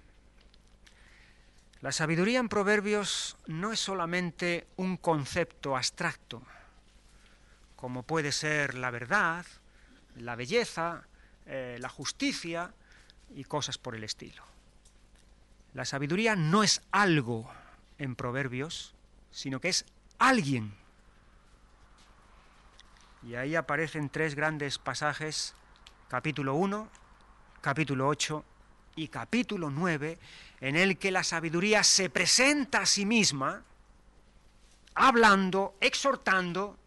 B: La sabiduría en Proverbios no es solamente un concepto abstracto, como puede ser la verdad, la belleza, eh, la justicia y cosas por el estilo. La sabiduría no es algo en Proverbios, sino que es alguien. Y ahí aparecen tres grandes pasajes, capítulo uno, capítulo ocho y capítulo nueve, en el que la sabiduría se presenta a sí misma, hablando, exhortando,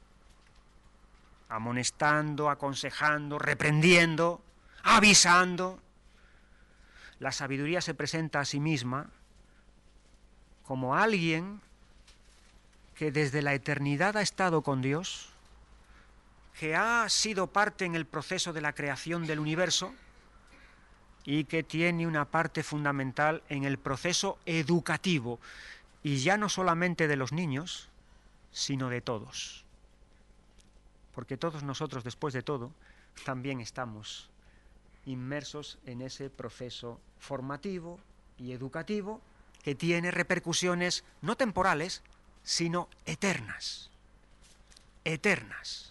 B: amonestando, aconsejando, reprendiendo, avisando. La sabiduría se presenta a sí misma como alguien que desde la eternidad ha estado con Dios, que ha sido parte en el proceso de la creación del universo y que tiene una parte fundamental en el proceso educativo, y ya no solamente de los niños, sino de todos. Porque todos nosotros, después de todo, también estamos inmersos en ese proceso formativo y educativo que tiene repercusiones no temporales, sino eternas. Eternas.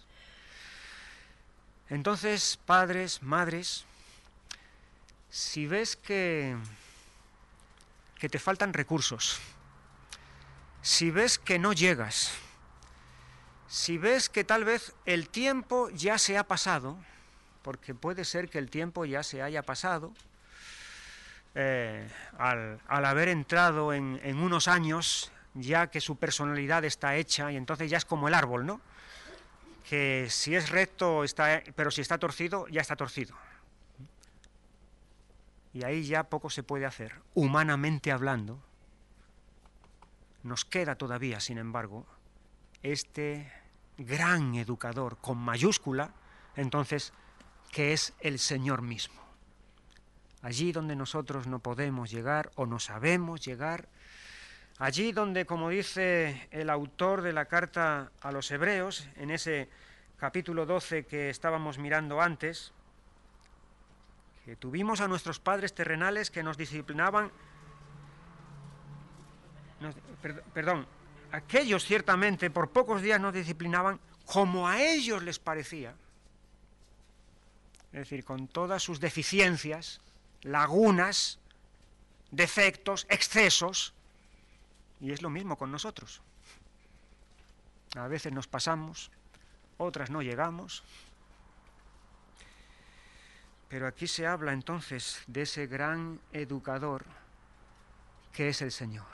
B: Entonces, padres, madres, si ves que, que te faltan recursos, si ves que no llegas, si ves que tal vez el tiempo ya se ha pasado, porque puede ser que el tiempo ya se haya pasado, eh, al, al haber entrado en, en unos años, ya que su personalidad está hecha, y entonces ya es como el árbol, ¿no? Que si es recto, está, pero si está torcido, ya está torcido. Y ahí ya poco se puede hacer. Humanamente hablando, nos queda todavía, sin embargo, este gran educador con mayúscula, entonces, que es el Señor mismo. Allí donde nosotros no podemos llegar o no sabemos llegar, allí donde, como dice el autor de la carta a los Hebreos, en ese capítulo doce que estábamos mirando antes, que tuvimos a nuestros padres terrenales que nos disciplinaban, nos, per, perdón, aquellos ciertamente por pocos días nos disciplinaban como a ellos les parecía, es decir, con todas sus deficiencias, lagunas, defectos, excesos. Y es lo mismo con nosotros. A veces nos pasamos, otras no llegamos. Pero aquí se habla entonces de ese gran educador que es el Señor.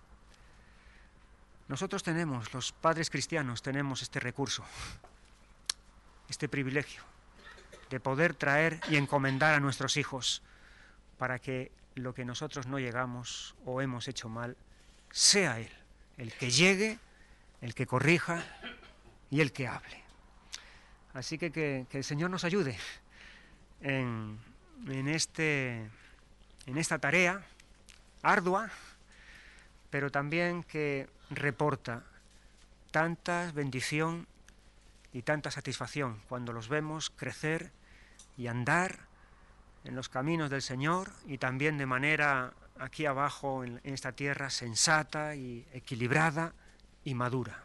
B: Nosotros tenemos, los padres cristianos, tenemos este recurso, este privilegio de poder traer y encomendar a nuestros hijos para que lo que nosotros no llegamos o hemos hecho mal, sea Él el que llegue, el que corrija y el que hable. Así que que, que el Señor nos ayude en, en, este, en esta tarea ardua, pero también que reporta tanta bendición y tanta satisfacción cuando los vemos crecer y andar en los caminos del Señor, y también de manera aquí abajo en, en esta tierra sensata y equilibrada y madura.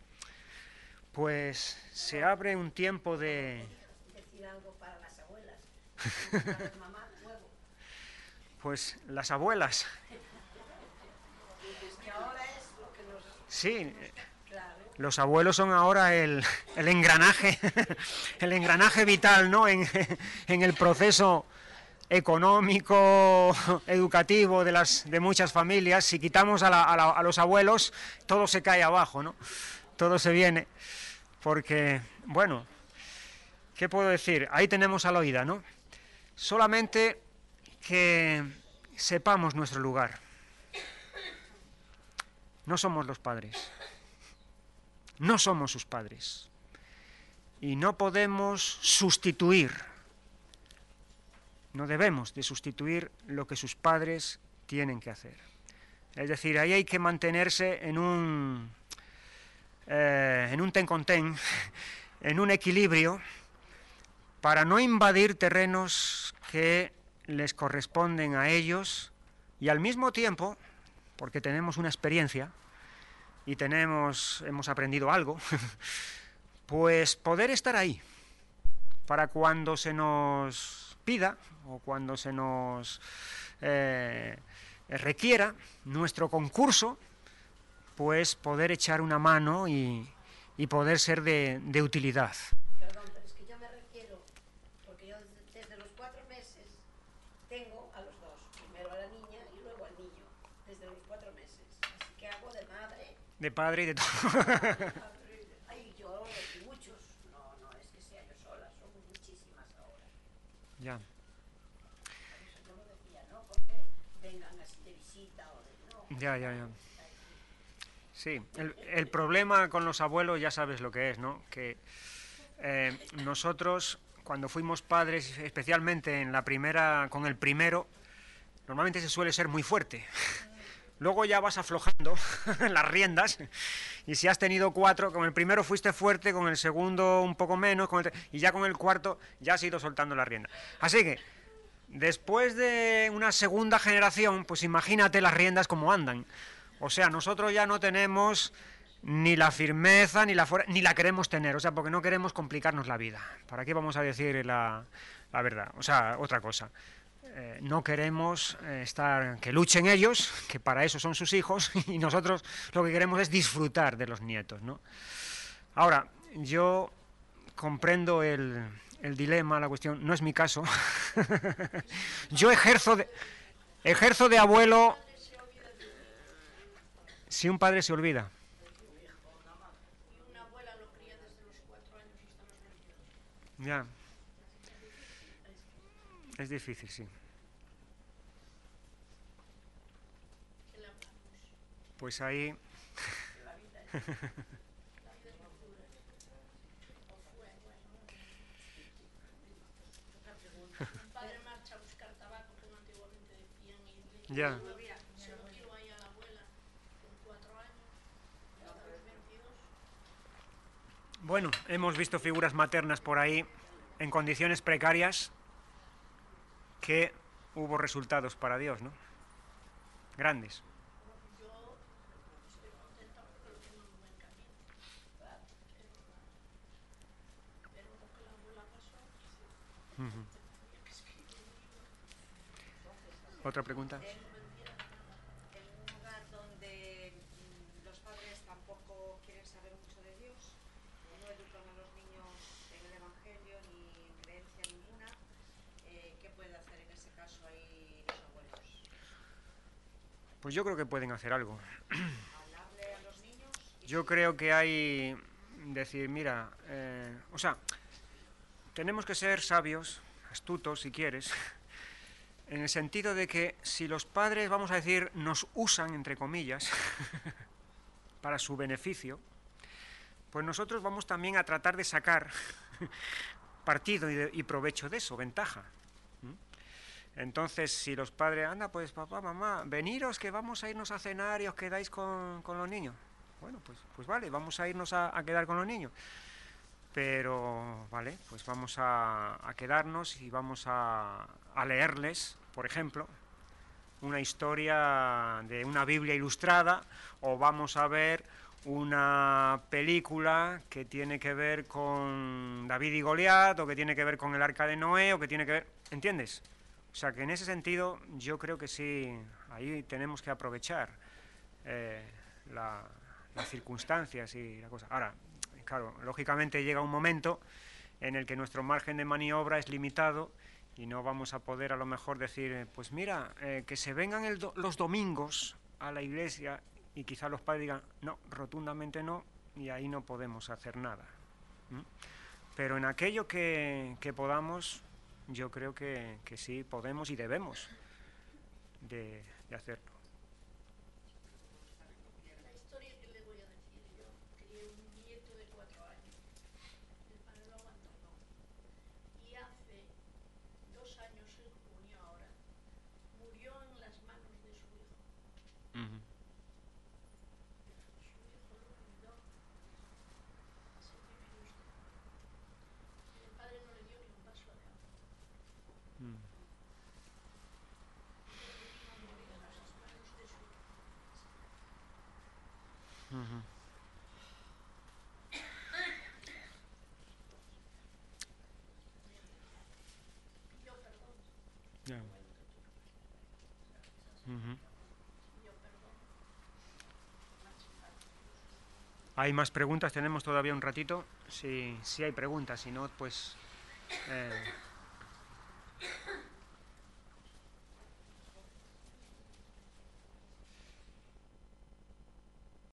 B: Pues se abre un tiempo de...
C: Decir algo para las abuelas. Para las mamás, huevo.
B: Pues las abuelas.
C: Es que ahora es lo que nos...
B: Sí,
C: Claro.
B: los abuelos son ahora el, el engranaje, el engranaje vital, ¿no? En, en el proceso económico, educativo de las de muchas familias. Si quitamos a, la, a, la, a los abuelos, todo se cae abajo, ¿no? Todo se viene, porque, bueno, ¿qué puedo decir? Ahí tenemos a la oída, ¿no? Solamente que sepamos nuestro lugar. No somos los padres. No somos sus padres. Y no podemos sustituir, no debemos de sustituir lo que sus padres tienen que hacer. Es decir, ahí hay que mantenerse en un, eh, en un ten con ten, en un equilibrio, para no invadir terrenos que les corresponden a ellos y al mismo tiempo, porque tenemos una experiencia y tenemos, hemos aprendido algo, pues poder estar ahí para cuando se nos pida o cuando se nos eh, requiera nuestro concurso, pues poder echar una mano y, y poder ser de, de utilidad.
C: Perdón, pero es que yo me refiero, porque yo desde, desde los cuatro meses tengo a los dos, primero a la niña y luego al niño, desde los cuatro meses. Así que hago de madre.
B: De padre y de todo.
C: Ay, yo y muchos, no, no es que sea yo sola, somos muchísimas ahora.
B: Ya.
C: Por eso yo lo decía, ¿no? Porque vengan así de visita o de no.
B: Ya, ya, ya. Sí, el, el problema con los abuelos ya sabes lo que es, ¿no? Que eh, nosotros, cuando fuimos padres, especialmente en la primera, con el primero, normalmente se suele ser muy fuerte. Luego ya vas aflojando las riendas, y si has tenido cuatro, con el primero fuiste fuerte, con el segundo un poco menos, con el, y ya con el cuarto ya has ido soltando la rienda. Así que, después de una segunda generación, pues imagínate las riendas como andan. O sea, nosotros ya no tenemos ni la firmeza, ni la, ni la queremos tener, o sea, porque no queremos complicarnos la vida. ¿Para qué vamos a decir la, la verdad? O sea, otra cosa. Eh, no queremos eh, estar, que luchen ellos, que para eso son sus hijos, y nosotros lo que queremos es disfrutar de los nietos, ¿no? Ahora, yo comprendo el, el dilema, la cuestión, no es mi caso. Yo ejerzo de, ejerzo de abuelo. Si un padre se olvida.
C: Y una abuela lo cría desde los cuatro años y está más veintidós.
B: Ya. Es difícil, sí.
C: ¿Qué le hablamos?
B: Pues ahí...
C: La vida es, la vida es muy dura. O fue, bueno. Otra pregunta. Un padre marcha a buscar tabaco, como antiguamente decían, y le
B: Ya.
C: todavía se lo quiero ahí a la abuela con cuatro años, hasta los veintidós.
B: Bueno, hemos visto figuras maternas por ahí en condiciones precarias que hubo resultados para Dios, ¿no? Grandes.
C: Yo estoy contenta porque lo tengo en un buen camino. Pero lo que la abuela pasó,
B: Uh-huh. ¿Otra pregunta?
D: En un hogar donde mm, los padres tampoco quieren saber mucho de Dios, no educan a los niños en el Evangelio ni creencia ninguna, eh, ¿qué puede hacer en ese caso ahí los abuelos?
B: Pues yo creo que pueden hacer algo.
D: ¿Hablarle a los niños?
B: Yo creo que hay... decir, mira, eh, o sea, tenemos que ser sabios, astutos si quieres, en el sentido de que si los padres, vamos a decir, nos usan, entre comillas, para su beneficio, pues nosotros vamos también a tratar de sacar partido y, de, y provecho de eso, ventaja. ¿Mm? Entonces, si los padres, anda, pues papá, mamá, veniros que vamos a irnos a cenar y os quedáis con, con los niños. Bueno, pues, pues vale, vamos a irnos a, a quedar con los niños. Pero, vale, pues vamos a, a quedarnos y vamos a, a leerles, por ejemplo, una historia de una Biblia ilustrada, o vamos a ver una película que tiene que ver con David y Goliat, o que tiene que ver con el Arca de Noé, o que tiene que ver... ¿Entiendes? O sea, que en ese sentido yo creo que sí, ahí tenemos que aprovechar eh, la, las circunstancias y la cosa. Ahora, claro, lógicamente llega un momento en el que nuestro margen de maniobra es limitado y no vamos a poder a lo mejor decir, pues mira, eh, que se vengan el do los domingos a la iglesia, y quizá los padres digan, no, rotundamente no, y ahí no podemos hacer nada. ¿Mm? Pero en aquello que, que podamos, yo creo que, que sí podemos y debemos. de, de hacerlo.
C: La historia que le voy a decir, yo crié un nieto de cuatro años, el padre lo abandonó y hace dos años en junio ahora murió en las manos de su hijo.
B: Ujú.
C: Su hijo lo cuidó, así que mire usted, y el padre no le dio ni un vaso de agua.
B: Mm.
C: Y él vino a morir en las manos de su hijo.
B: Ujú.
C: Pidió perdón,
B: Ya.
C: bueno que tú no sabes,
B: Ujú.
C: pidió perdón, machifado.
B: ¿Hay más preguntas? Tenemos todavía un ratito. Si, si hay preguntas, si no, pues... eh,